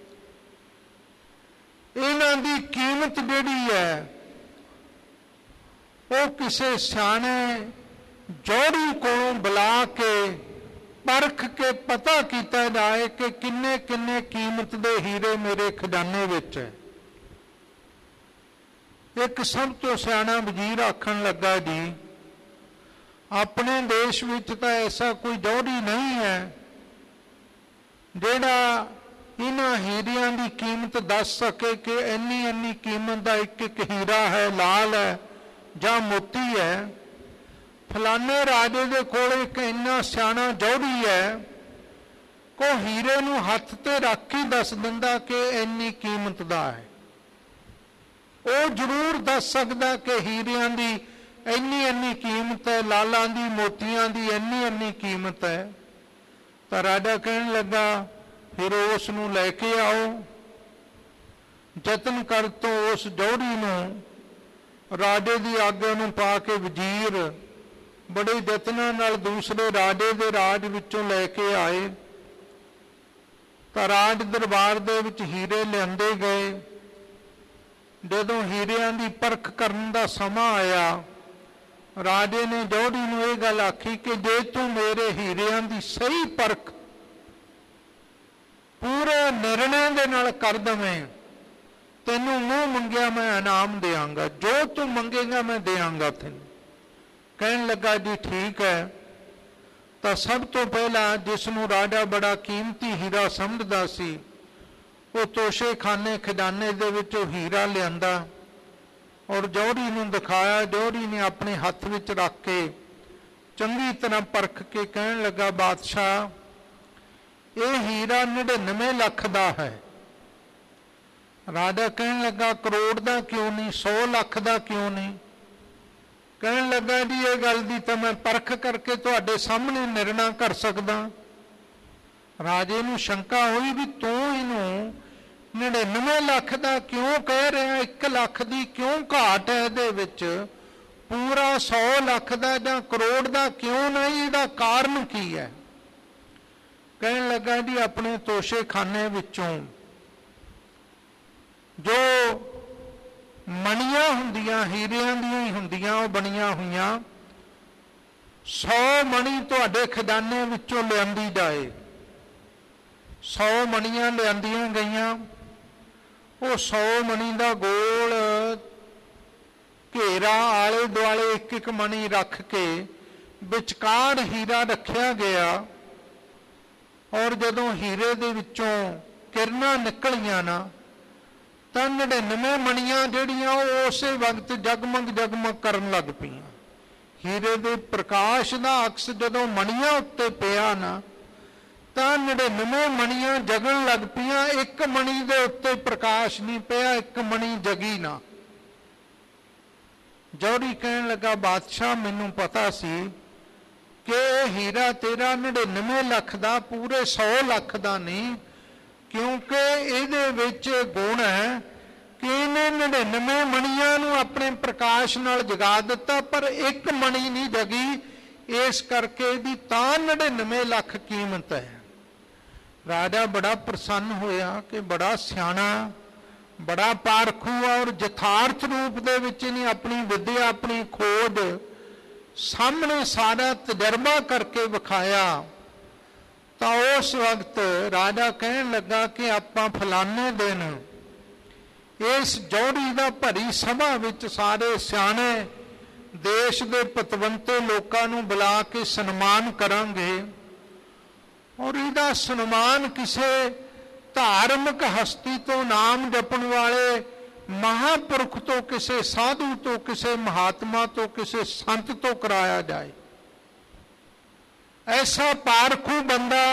ਇਹਨਾਂ ਦੀ ਕੀਮਤ ਜਿਹੜੀ ਹੈ ਉਹ ਕਿਸੇ ਸਿਆਣੇ ਜੋੜੀ ਕੋਲੋਂ ਬੁਲਾ ਕੇ ਪਰਖ ਕੇ ਪਤਾ ਕੀਤਾ ਜਾਏ ਕਿ ਕਿੰਨੇ ਕਿੰਨੇ ਕੀਮਤ ਦੇ ਹੀਰੇ ਮੇਰੇ ਖਜ਼ਾਨੇ ਵਿੱਚ ਹੈ। ਇੱਕ ਸਭ ਤੋਂ ਸਿਆਣਾ ਵਜ਼ੀਰ ਆਖਣ ਲੱਗਾ, ਜੀ ਆਪਣੇ ਦੇਸ਼ ਵਿੱਚ ਤਾਂ ਐਸਾ ਕੋਈ ਜੋੜੀ ਨਹੀਂ ਹੈ ਜਿਹੜਾ ਇਹਨਾਂ ਹੀਰਿਆਂ ਦੀ ਕੀਮਤ ਦੱਸ ਸਕੇ ਕਿ ਇੰਨੀ ਇੰਨੀ ਕੀਮਤ ਦਾ ਇੱਕ ਇੱਕ ਹੀਰਾ ਹੈ, ਲਾਲ ਹੈ ਜਾਂ ਮੋਤੀ ਹੈ। ਫਲਾਣੇ ਰਾਜੇ ਦੇ ਕੋਲ ਇੱਕ ਇੰਨਾ ਸਿਆਣਾ ਜੋੜੀ ਹੈ ਕਿ ਉਹ ਹੀਰੇ ਨੂੰ ਹੱਥ ਤੇ ਰੱਖ ਕੇ ਦੱਸ ਦਿੰਦਾ ਕਿ ਇੰਨੀ ਕੀਮਤ ਦਾ ਹੈ। ਉਹ ਜ਼ਰੂਰ ਦੱਸ ਸਕਦਾ ਕਿ ਹੀਰਿਆਂ ਦੀ ਇੰਨੀ ਇੰਨੀ ਕੀਮਤ ਹੈ, ਲਾਲਾਂ ਦੀ ਮੋਤੀਆਂ ਦੀ ਇੰਨੀ ਇੰਨੀ ਕੀਮਤ ਹੈ। ਤਾਂ ਰਾਜਾ ਕਹਿਣ ਲੱਗਾ, ਫਿਰ ਉਸ ਨੂੰ ਲੈ ਕੇ ਆਓ, ਯਤਨ ਕਰ ਤੋਂ ਉਸ ਜੋੜੀ ਨੂੰ ਰਾਜੇ ਦੀ ਆਗਿਆ ਨੂੰ ਪਾ ਕੇ ਵਜ਼ੀਰ ਬੜੇ ਯਤਨਾਂ ਨਾਲ ਦੂਸਰੇ ਰਾਜੇ ਦੇ ਰਾਜ ਵਿੱਚੋਂ ਲੈ ਕੇ ਆਏ ਤਾਂ ਰਾਜ ਦਰਬਾਰ ਦੇ ਵਿੱਚ ਹੀਰੇ ਲਿਆਂਦੇ ਗਏ। ਜਦੋਂ ਹੀਰਿਆਂ ਦੀ ਪਰਖ ਕਰਨ ਦਾ ਸਮਾਂ ਆਇਆ, ਰਾਜੇ ਨੇ ਜੌਹਰੀ ਨੂੰ ਇਹ ਗੱਲ ਆਖੀ ਕਿ ਜੇ ਤੂੰ ਮੇਰੇ ਹੀਰਿਆਂ ਦੀ ਸਹੀ ਪਰਖ ਪੂਰੇ ਨਿਰਣੇ ਦੇ ਨਾਲ ਕਰ ਦਵੇਂ, ਤੈਨੂੰ ਮੂੰਹ ਮੰਗਿਆ ਮੈਂ ਇਨਾਮ ਦਿਆਂਗਾ, ਜੋ ਤੂੰ ਮੰਗੇਗਾ ਮੈਂ ਦਿਆਂਗਾ ਤੈਨੂੰ। ਕਹਿਣ ਲੱਗਾ ਜੀ ਠੀਕ ਹੈ। ਤਾਂ ਸਭ ਤੋਂ ਪਹਿਲਾਂ ਜਿਸ ਨੂੰ ਰਾਜਾ ਬੜਾ ਕੀਮਤੀ ਹੀਰਾ ਸਮਝਦਾ ਸੀ, ਉਹ ਤੋਸ਼ੇਖਾਨੇ ਖਜ਼ਾਨੇ ਦੇ ਵਿੱਚੋਂ ਹੀਰਾ ਲਿਆਂਦਾ ਔਰ ਜੌਹਰੀ ਨੂੰ ਦਿਖਾਇਆ। ਜੌਹਰੀ ਨੇ ਆਪਣੇ ਹੱਥ ਵਿੱਚ ਰੱਖ ਕੇ ਚੰਗੀ ਤਰ੍ਹਾਂ ਪਰਖ ਕੇ ਕਹਿਣ ਲੱਗਾ, ਬਾਦਸ਼ਾਹ ਇਹ ਹੀਰਾ ਨੜਿਨਵੇਂ ਲੱਖ ਦਾ ਹੈ। ਰਾਜਾ ਕਹਿਣ ਲੱਗਾ, ਕਰੋੜ ਦਾ ਕਿਉਂ ਨਹੀਂ, ਸੌ ਲੱਖ ਦਾ ਕਿਉਂ ਨਹੀਂ? ਕਹਿਣ ਲੱਗਾ ਜੀ ਇਹ ਗੱਲ ਦੀ ਤਾਂ ਮੈਂ ਪਰਖ ਕਰਕੇ ਤੁਹਾਡੇ ਸਾਹਮਣੇ ਨਿਰਣਾ ਕਰ ਸਕਦਾ। ਰਾਜੇ ਨੂੰ ਸ਼ੰਕਾ ਹੋਈ ਵੀ ਤੂੰ ਇਹਨੂੰ ਨੜਿਨਵੇਂ ਲੱਖ ਦਾ ਕਿਉਂ ਕਹਿ ਰਿਹਾ, ਇੱਕ ਲੱਖ ਦੀ ਕਿਉਂ ਘਾਟ ਹੈ ਇਹਦੇ ਵਿੱਚ, ਪੂਰਾ ਸੌ ਲੱਖ ਦਾ ਜਾਂ ਕਰੋੜ ਦਾ ਕਿਉਂ ਨਹੀਂ, ਇਹਦਾ ਕਾਰਨ ਕੀ ਹੈ? ਕਹਿਣ ਲੱਗਾ ਜੀ ਆਪਣੇ ਤੋਸ਼ੇਖਾਨੇ ਵਿੱਚੋਂ ਜੋ ਮਣੀਆਂ ਹੁੰਦੀਆਂ, ਹੀਰਿਆਂ ਦੀਆਂ ਹੀ ਹੁੰਦੀਆਂ, ਉਹ ਬਣੀਆਂ ਹੋਈਆਂ ਸੌ ਮਣੀ ਤੁਹਾਡੇ ਖਜ਼ਾਨੇ ਵਿੱਚੋਂ ਲਿਆਂਦੀ ਜਾਏ। ਸੌ ਮਣੀਆਂ ਲਿਆਂਦੀਆਂ ਗਈਆਂ। ਉਹ ਸੌ ਮਣੀ ਦਾ ਗੋਲ ਘੇਰਾ ਆਲੇ ਦੁਆਲੇ ਇੱਕ ਇੱਕ ਮਣੀ ਰੱਖ ਕੇ ਵਿਚਕਾਰ ਹੀਰਾ ਰੱਖਿਆ ਗਿਆ ਔਰ ਜਦੋਂ ਹੀਰੇ ਦੇ ਵਿੱਚੋਂ ਕਿਰਨਾਂ ਨਿਕਲੀਆਂ ਨਾ ਤਾਂ ਨੜਿਨਵੇਂ ਮਣੀਆਂ ਜਿਹੜੀਆਂ ਉਹ ਉਸੇ ਵਕਤ ਜਗਮਗ ਜਗਮਗ ਕਰਨ ਲੱਗ ਪਈਆਂ। ਹੀਰੇ ਦੇ ਪ੍ਰਕਾਸ਼ ਦਾ ਅਕਸ ਜਦੋਂ ਮਣੀਆਂ ਉੱਤੇ ਪਿਆ ਨਾ ਤਾਂ ਨੜਿਨਵੇਂ ਮਣੀਆਂ ਜਗਣ ਲੱਗ ਪਈਆਂ। ਇੱਕ ਮਣੀ ਦੇ ਉੱਤੇ ਪ੍ਰਕਾਸ਼ ਨਹੀਂ ਪਿਆ, ਇੱਕ ਮਣੀ ਜਗੀ ਨਾ। ਜੌਹਰੀ ਕਹਿਣ ਲੱਗਾ, ਬਾਦਸ਼ਾਹ ਮੈਨੂੰ ਪਤਾ ਸੀ ਕਿ ਇਹ ਹੀਰਾ ਤੇਰਾ ਨੜਿਨਵੇਂ ਲੱਖ ਦਾ, ਪੂਰੇ ਸੌ ਲੱਖ ਦਾ ਨਹੀਂ, ਕਿਉਂਕਿ ਇਹਦੇ ਵਿੱਚ ਗੁਣ ਹੈ ਕਿ ਇਹਨੇ ਨੜਿਨਵੇਂ ਮਣੀਆਂ ਨੂੰ ਆਪਣੇ ਪ੍ਰਕਾਸ਼ ਨਾਲ ਜਗਾ ਦਿੱਤਾ, ਪਰ ਇੱਕ ਮਣੀ ਨਹੀਂ ਜਗੀ, ਇਸ ਕਰਕੇ ਇਹਦੀ ਤਾਂ ਨੜਿਨਵੇਂ ਲੱਖ ਕੀਮਤ ਹੈ। ਰਾਜਾ ਬੜਾ ਪ੍ਰਸੰਨ ਹੋਇਆ ਕਿ ਬੜਾ ਸਿਆਣਾ, ਬੜਾ ਪਾਰਖੂ ਔਰ ਯਥਾਰਥ ਰੂਪ ਦੇ ਵਿੱਚ ਇਹਨੇ ਆਪਣੀ ਵਿੱਦਿਆ, ਆਪਣੀ ਖੋਜ ਸਾਹਮਣੇ ਸਾਰਾ ਤਜਰਬਾ ਕਰਕੇ ਵਿਖਾਇਆ। ਤਾਂ ਉਸ ਵਕਤ ਰਾਜਾ ਕਹਿਣ ਲੱਗਾ ਕਿ ਆਪਾਂ ਫਲਾਣੇ ਦਿਨ ਇਸ ਜੌਹਰੀ ਦਾ ਭਰੀ ਸਭਾ ਵਿੱਚ ਸਾਰੇ ਸਿਆਣੇ ਦੇਸ਼ ਦੇ ਪਤਵੰਤੇ ਲੋਕਾਂ ਨੂੰ ਬੁਲਾ ਕੇ ਸਨਮਾਨ ਕਰਾਂਗੇ ਔਰ ਇਹਦਾ ਸਨਮਾਨ ਕਿਸੇ ਧਾਰਮਿਕ ਹਸਤੀ ਤੋਂ, ਨਾਮ ਜਪਣ ਵਾਲੇ ਮਹਾਂਪੁਰਖ ਤੋਂ, ਕਿਸੇ ਸਾਧੂ ਤੋਂ, ਕਿਸੇ ਮਹਾਤਮਾ ਤੋਂ, ਕਿਸੇ ਸੰਤ ਤੋਂ ਕਰਾਇਆ ਜਾਏ। ਐਸਾ ਪਾਰਖੂ ਬੰਦਾ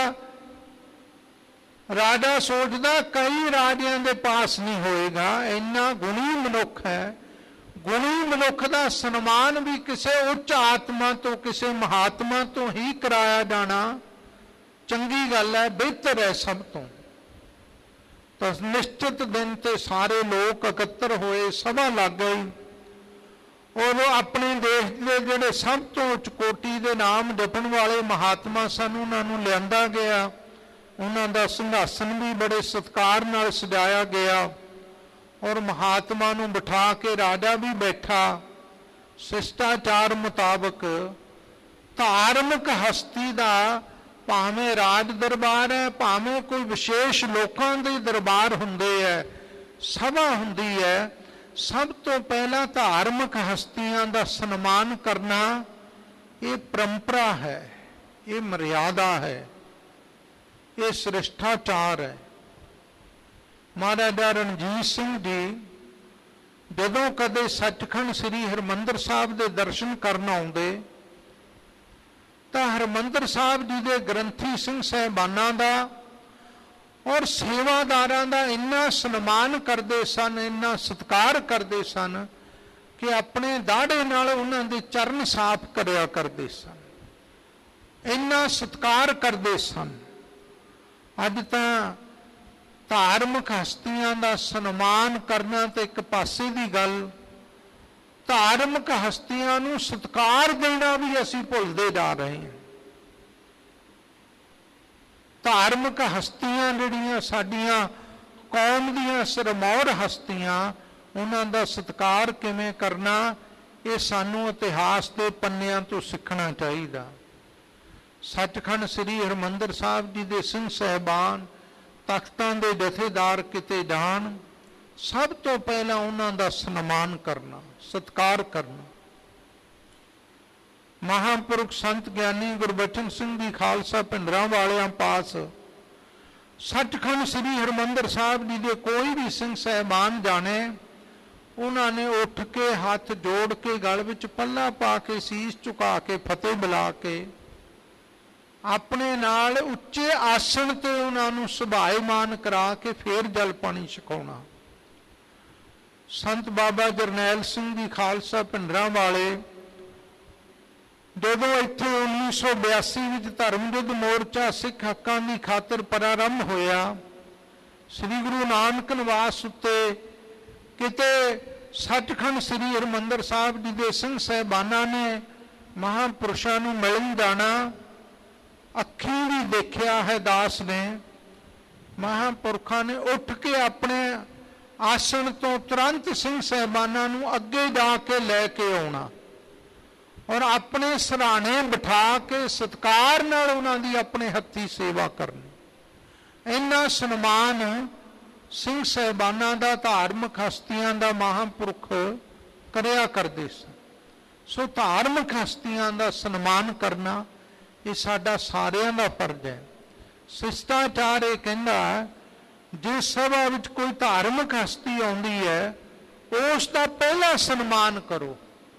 ਰਾਜਾ ਸੋਚਦਾ ਕਈ ਰਾਜਿਆਂ ਦੇ ਪਾਸ ਨਹੀਂ ਹੋਏਗਾ, ਇੰਨਾ ਗੁਣੀ ਮਨੁੱਖ ਹੈ। ਗੁਣੀ ਮਨੁੱਖ ਦਾ ਸਨਮਾਨ ਵੀ ਕਿਸੇ ਉੱਚ ਆਤਮਾ ਤੋਂ, ਕਿਸੇ ਮਹਾਤਮਾ ਤੋਂ ਹੀ ਕਰਾਇਆ ਜਾਣਾ ਚੰਗੀ ਗੱਲ ਹੈ, ਬਿਹਤਰ ਹੈ ਸਭ ਤੋਂ। ਤਾਂ ਨਿਸ਼ਚਿਤ ਦਿਨ ਤੇ ਸਾਰੇ ਲੋਕ ਇਕੱਤਰ ਹੋਏ, ਸਭਾ ਲੱਗ ਗਈ ਔਰ ਆਪਣੇ ਦੇਸ਼ ਦੇ ਜਿਹੜੇ ਸਭ ਤੋਂ ਉੱਚ ਕੋਟੀ ਦੇ ਨਾਮ ਜਪਣ ਵਾਲੇ ਮਹਾਤਮਾ ਸਨ ਉਹਨਾਂ ਨੂੰ ਲਿਆਂਦਾ ਗਿਆ। ਉਹਨਾਂ ਦਾ ਸਿੰਘਾਸਨ ਵੀ ਬੜੇ ਸਤਿਕਾਰ ਨਾਲ ਸਜਾਇਆ ਗਿਆ ਔਰ ਮਹਾਤਮਾ ਨੂੰ ਬਿਠਾ ਕੇ ਰਾਜਾ ਵੀ ਬੈਠਾ। ਸ਼ਿਸ਼ਟਾਚਾਰ ਮੁਤਾਬਕ ਧਾਰਮਿਕ ਹਸਤੀ ਦਾ ਭਾਵੇਂ ਰਾਜ ਦਰਬਾਰ ਹੈ, ਭਾਵੇਂ ਕੋਈ ਵਿਸ਼ੇਸ਼ ਲੋਕਾਂ ਦੇ ਦਰਬਾਰ ਹੁੰਦੇ ਹੈ, ਸਭਾ ਹੁੰਦੀ ਹੈ, ਸਭ ਤੋਂ ਪਹਿਲਾਂ ਧਾਰਮਿਕ ਹਸਤੀਆਂ ਦਾ ਸਨਮਾਨ ਕਰਨਾ ਇਹ ਪਰੰਪਰਾ ਹੈ, ਇਹ ਮਰਿਆਦਾ ਹੈ, ਇਹ ਸ਼ਿਸ਼ਟਾਚਾਰ ਹੈ। ਮਹਾਰਾਜਾ ਰਣਜੀਤ ਸਿੰਘ ਜੀ ਜਦੋਂ ਕਦੇ ਸੱਚਖੰਡ ਸ੍ਰੀ ਹਰਿਮੰਦਰ ਸਾਹਿਬ ਦੇ ਦਰਸ਼ਨ ਕਰਨ ਆਉਂਦੇ ਤਾਂ ਹਰਿਮੰਦਰ ਸਾਹਿਬ ਜੀ ਦੇ ਗ੍ਰੰਥੀ ਸਿੰਘ ਸਾਹਿਬਾਨਾਂ ਦਾ ਔਰ ਸੇਵਾਦਾਰਾਂ ਦਾ ਇੰਨਾ ਸਨਮਾਨ ਕਰਦੇ ਸਨ, ਇੰਨਾ ਸਤਿਕਾਰ ਕਰਦੇ ਸਨ ਕਿ ਆਪਣੇ ਦਾੜੇ ਨਾਲ ਉਹਨਾਂ ਦੇ ਚਰਨ ਸਾਫ਼ ਕਰਿਆ ਕਰਦੇ ਸਨ, ਇੰਨਾ ਸਤਿਕਾਰ ਕਰਦੇ ਸਨ। ਅੱਜ ਤਾਂ ਧਾਰਮਿਕ ਹਸਤੀਆਂ ਦਾ ਸਨਮਾਨ ਕਰਨਾ ਤੇ ਇੱਕ ਪਾਸੇ ਦੀ ਗੱਲ, ਧਾਰਮਿਕ ਹਸਤੀਆਂ ਨੂੰ ਸਤਿਕਾਰ ਦੇਣਾ ਵੀ ਅਸੀਂ ਭੁੱਲਦੇ ਜਾ ਰਹੇ ਹਾਂ। ਧਾਰਮਿਕ ਹਸਤੀਆਂ ਜਿਹੜੀਆਂ ਸਾਡੀਆਂ ਕੌਮ ਦੀਆਂ ਸਿਰਮੌਰ ਹਸਤੀਆਂ, ਉਹਨਾਂ ਦਾ ਸਤਿਕਾਰ ਕਿਵੇਂ ਕਰਨਾ, ਇਹ ਸਾਨੂੰ ਇਤਿਹਾਸ ਦੇ ਪੰਨਿਆਂ ਤੋਂ ਸਿੱਖਣਾ ਚਾਹੀਦਾ। ਸੱਚਖੰਡ ਸ੍ਰੀ ਹਰਿਮੰਦਰ ਸਾਹਿਬ ਜੀ ਦੇ ਸਿੰਘ ਸਾਹਿਬਾਨ, ਤਖਤਾਂ ਦੇ ਜਥੇਦਾਰ ਕਿਤੇ ਜਾਣ, ਸਭ ਤੋਂ ਪਹਿਲਾਂ ਉਹਨਾਂ ਦਾ ਸਨਮਾਨ ਕਰਨਾ, ਸਤਿਕਾਰ ਕਰਨਾ। ਮਹਾਂਪੁਰਖ ਸੰਤ ਗਿਆਨੀ ਗੁਰਬਚਨ ਸਿੰਘ ਜੀ ਖਾਲਸਾ ਭਿੰਡਰਾਂ ਵਾਲਿਆਂ ਪਾਸ ਸੱਚਖੰਡ ਸ੍ਰੀ ਹਰਿਮੰਦਰ ਸਾਹਿਬ ਜੀ ਦੇ ਕੋਈ ਵੀ ਸਿੰਘ ਸਾਹਿਬਾਨ ਜਾਣੇ, ਉਹਨਾਂ ਨੇ ਉੱਠ ਕੇ ਹੱਥ ਜੋੜ ਕੇ ਗਲ ਵਿੱਚ ਪੱਲਾ ਪਾ ਕੇ ਸੀਸ ਝੁਕਾ ਕੇ ਫਤਿਹ ਬੁਲਾ ਕੇ ਆਪਣੇ ਨਾਲ ਉੱਚੇ ਆਸਣ ਤੇ ਉਹਨਾਂ ਨੂੰ ਸੁਭਾਏਮਾਨ ਕਰਾ ਕੇ ਫਿਰ ਜਲ ਪਾਣੀ ਛਕਾਉਣਾ। ਸੰਤ ਬਾਬਾ ਜਰਨੈਲ ਸਿੰਘ ਜੀ ਖਾਲਸਾ ਭਿੰਡਰਾਂ ਵਾਲੇ ਜਦੋਂ ਇੱਥੇ ਉੱਨੀ ਸੌ ਬਿਆਸੀ ਵਿੱਚ ਧਰਮ ਯੁੱਧ ਮੋਰਚਾ ਸਿੱਖ ਹੱਕਾਂ ਦੀ ਖਾਤਰ ਪ੍ਰਾਰੰਭ ਹੋਇਆ, ਸ੍ਰੀ ਗੁਰੂ ਨਾਨਕ ਨਿਵਾਸ ਉੱਤੇ ਕਿਤੇ ਸੱਚਖੰਡ ਸ੍ਰੀ ਹਰਿਮੰਦਰ ਸਾਹਿਬ ਜੀ ਦੇ ਸਿੰਘ ਸਾਹਿਬਾਨਾਂ ਨੇ ਮਹਾਂਪੁਰਸ਼ਾਂ ਨੂੰ ਮਿਲਣ ਜਾਣਾ ਅੱਖੀਂ ਵੀ ਦੇਖਿਆ ਹੈ। ਦਾਸ ਨੇ, ਮਹਾਂਪੁਰਖਾਂ ਨੇ ਉੱਠ ਕੇ ਆਪਣੇ ਆਸਣ ਤੋਂ ਤੁਰੰਤ ਸਿੰਘ ਸਾਹਿਬਾਨਾਂ ਨੂੰ ਅੱਗੇ ਜਾ ਕੇ ਲੈ ਕੇ ਆਉਣਾ ਔਰ ਆਪਣੇ ਸਰਾਣੇ ਬਿਠਾ ਕੇ ਸਤਿਕਾਰ ਨਾਲ ਉਹਨਾਂ ਦੀ ਆਪਣੇ ਹੱਥੀ ਸੇਵਾ ਕਰਨੀ। ਇੰਨਾ ਸਨਮਾਨ ਸਿੰਘ ਸਾਹਿਬਾਨਾਂ ਦਾ, ਧਾਰਮਿਕ ਹਸਤੀਆਂ ਦਾ ਮਹਾਂਪੁਰਖ ਕਰਿਆ ਕਰਦੇ ਸਨ। ਸੋ ਧਾਰਮਿਕ ਹਸਤੀਆਂ ਦਾ ਸਨਮਾਨ ਕਰਨਾ ਇਹ ਸਾਡਾ ਸਾਰਿਆਂ ਦਾ ਫਰਜ਼ ਹੈ। ਸਿਸ਼ਟਾਚਾਰ ਇਹ ਕਹਿੰਦਾ ਜਿਸ ਸਭਾ ਵਿੱਚ ਕੋਈ ਧਾਰਮਿਕ ਹਸਤੀ ਆਉਂਦੀ ਹੈ ਉਸ ਦਾ ਪਹਿਲਾ ਸਨਮਾਨ ਕਰੋ।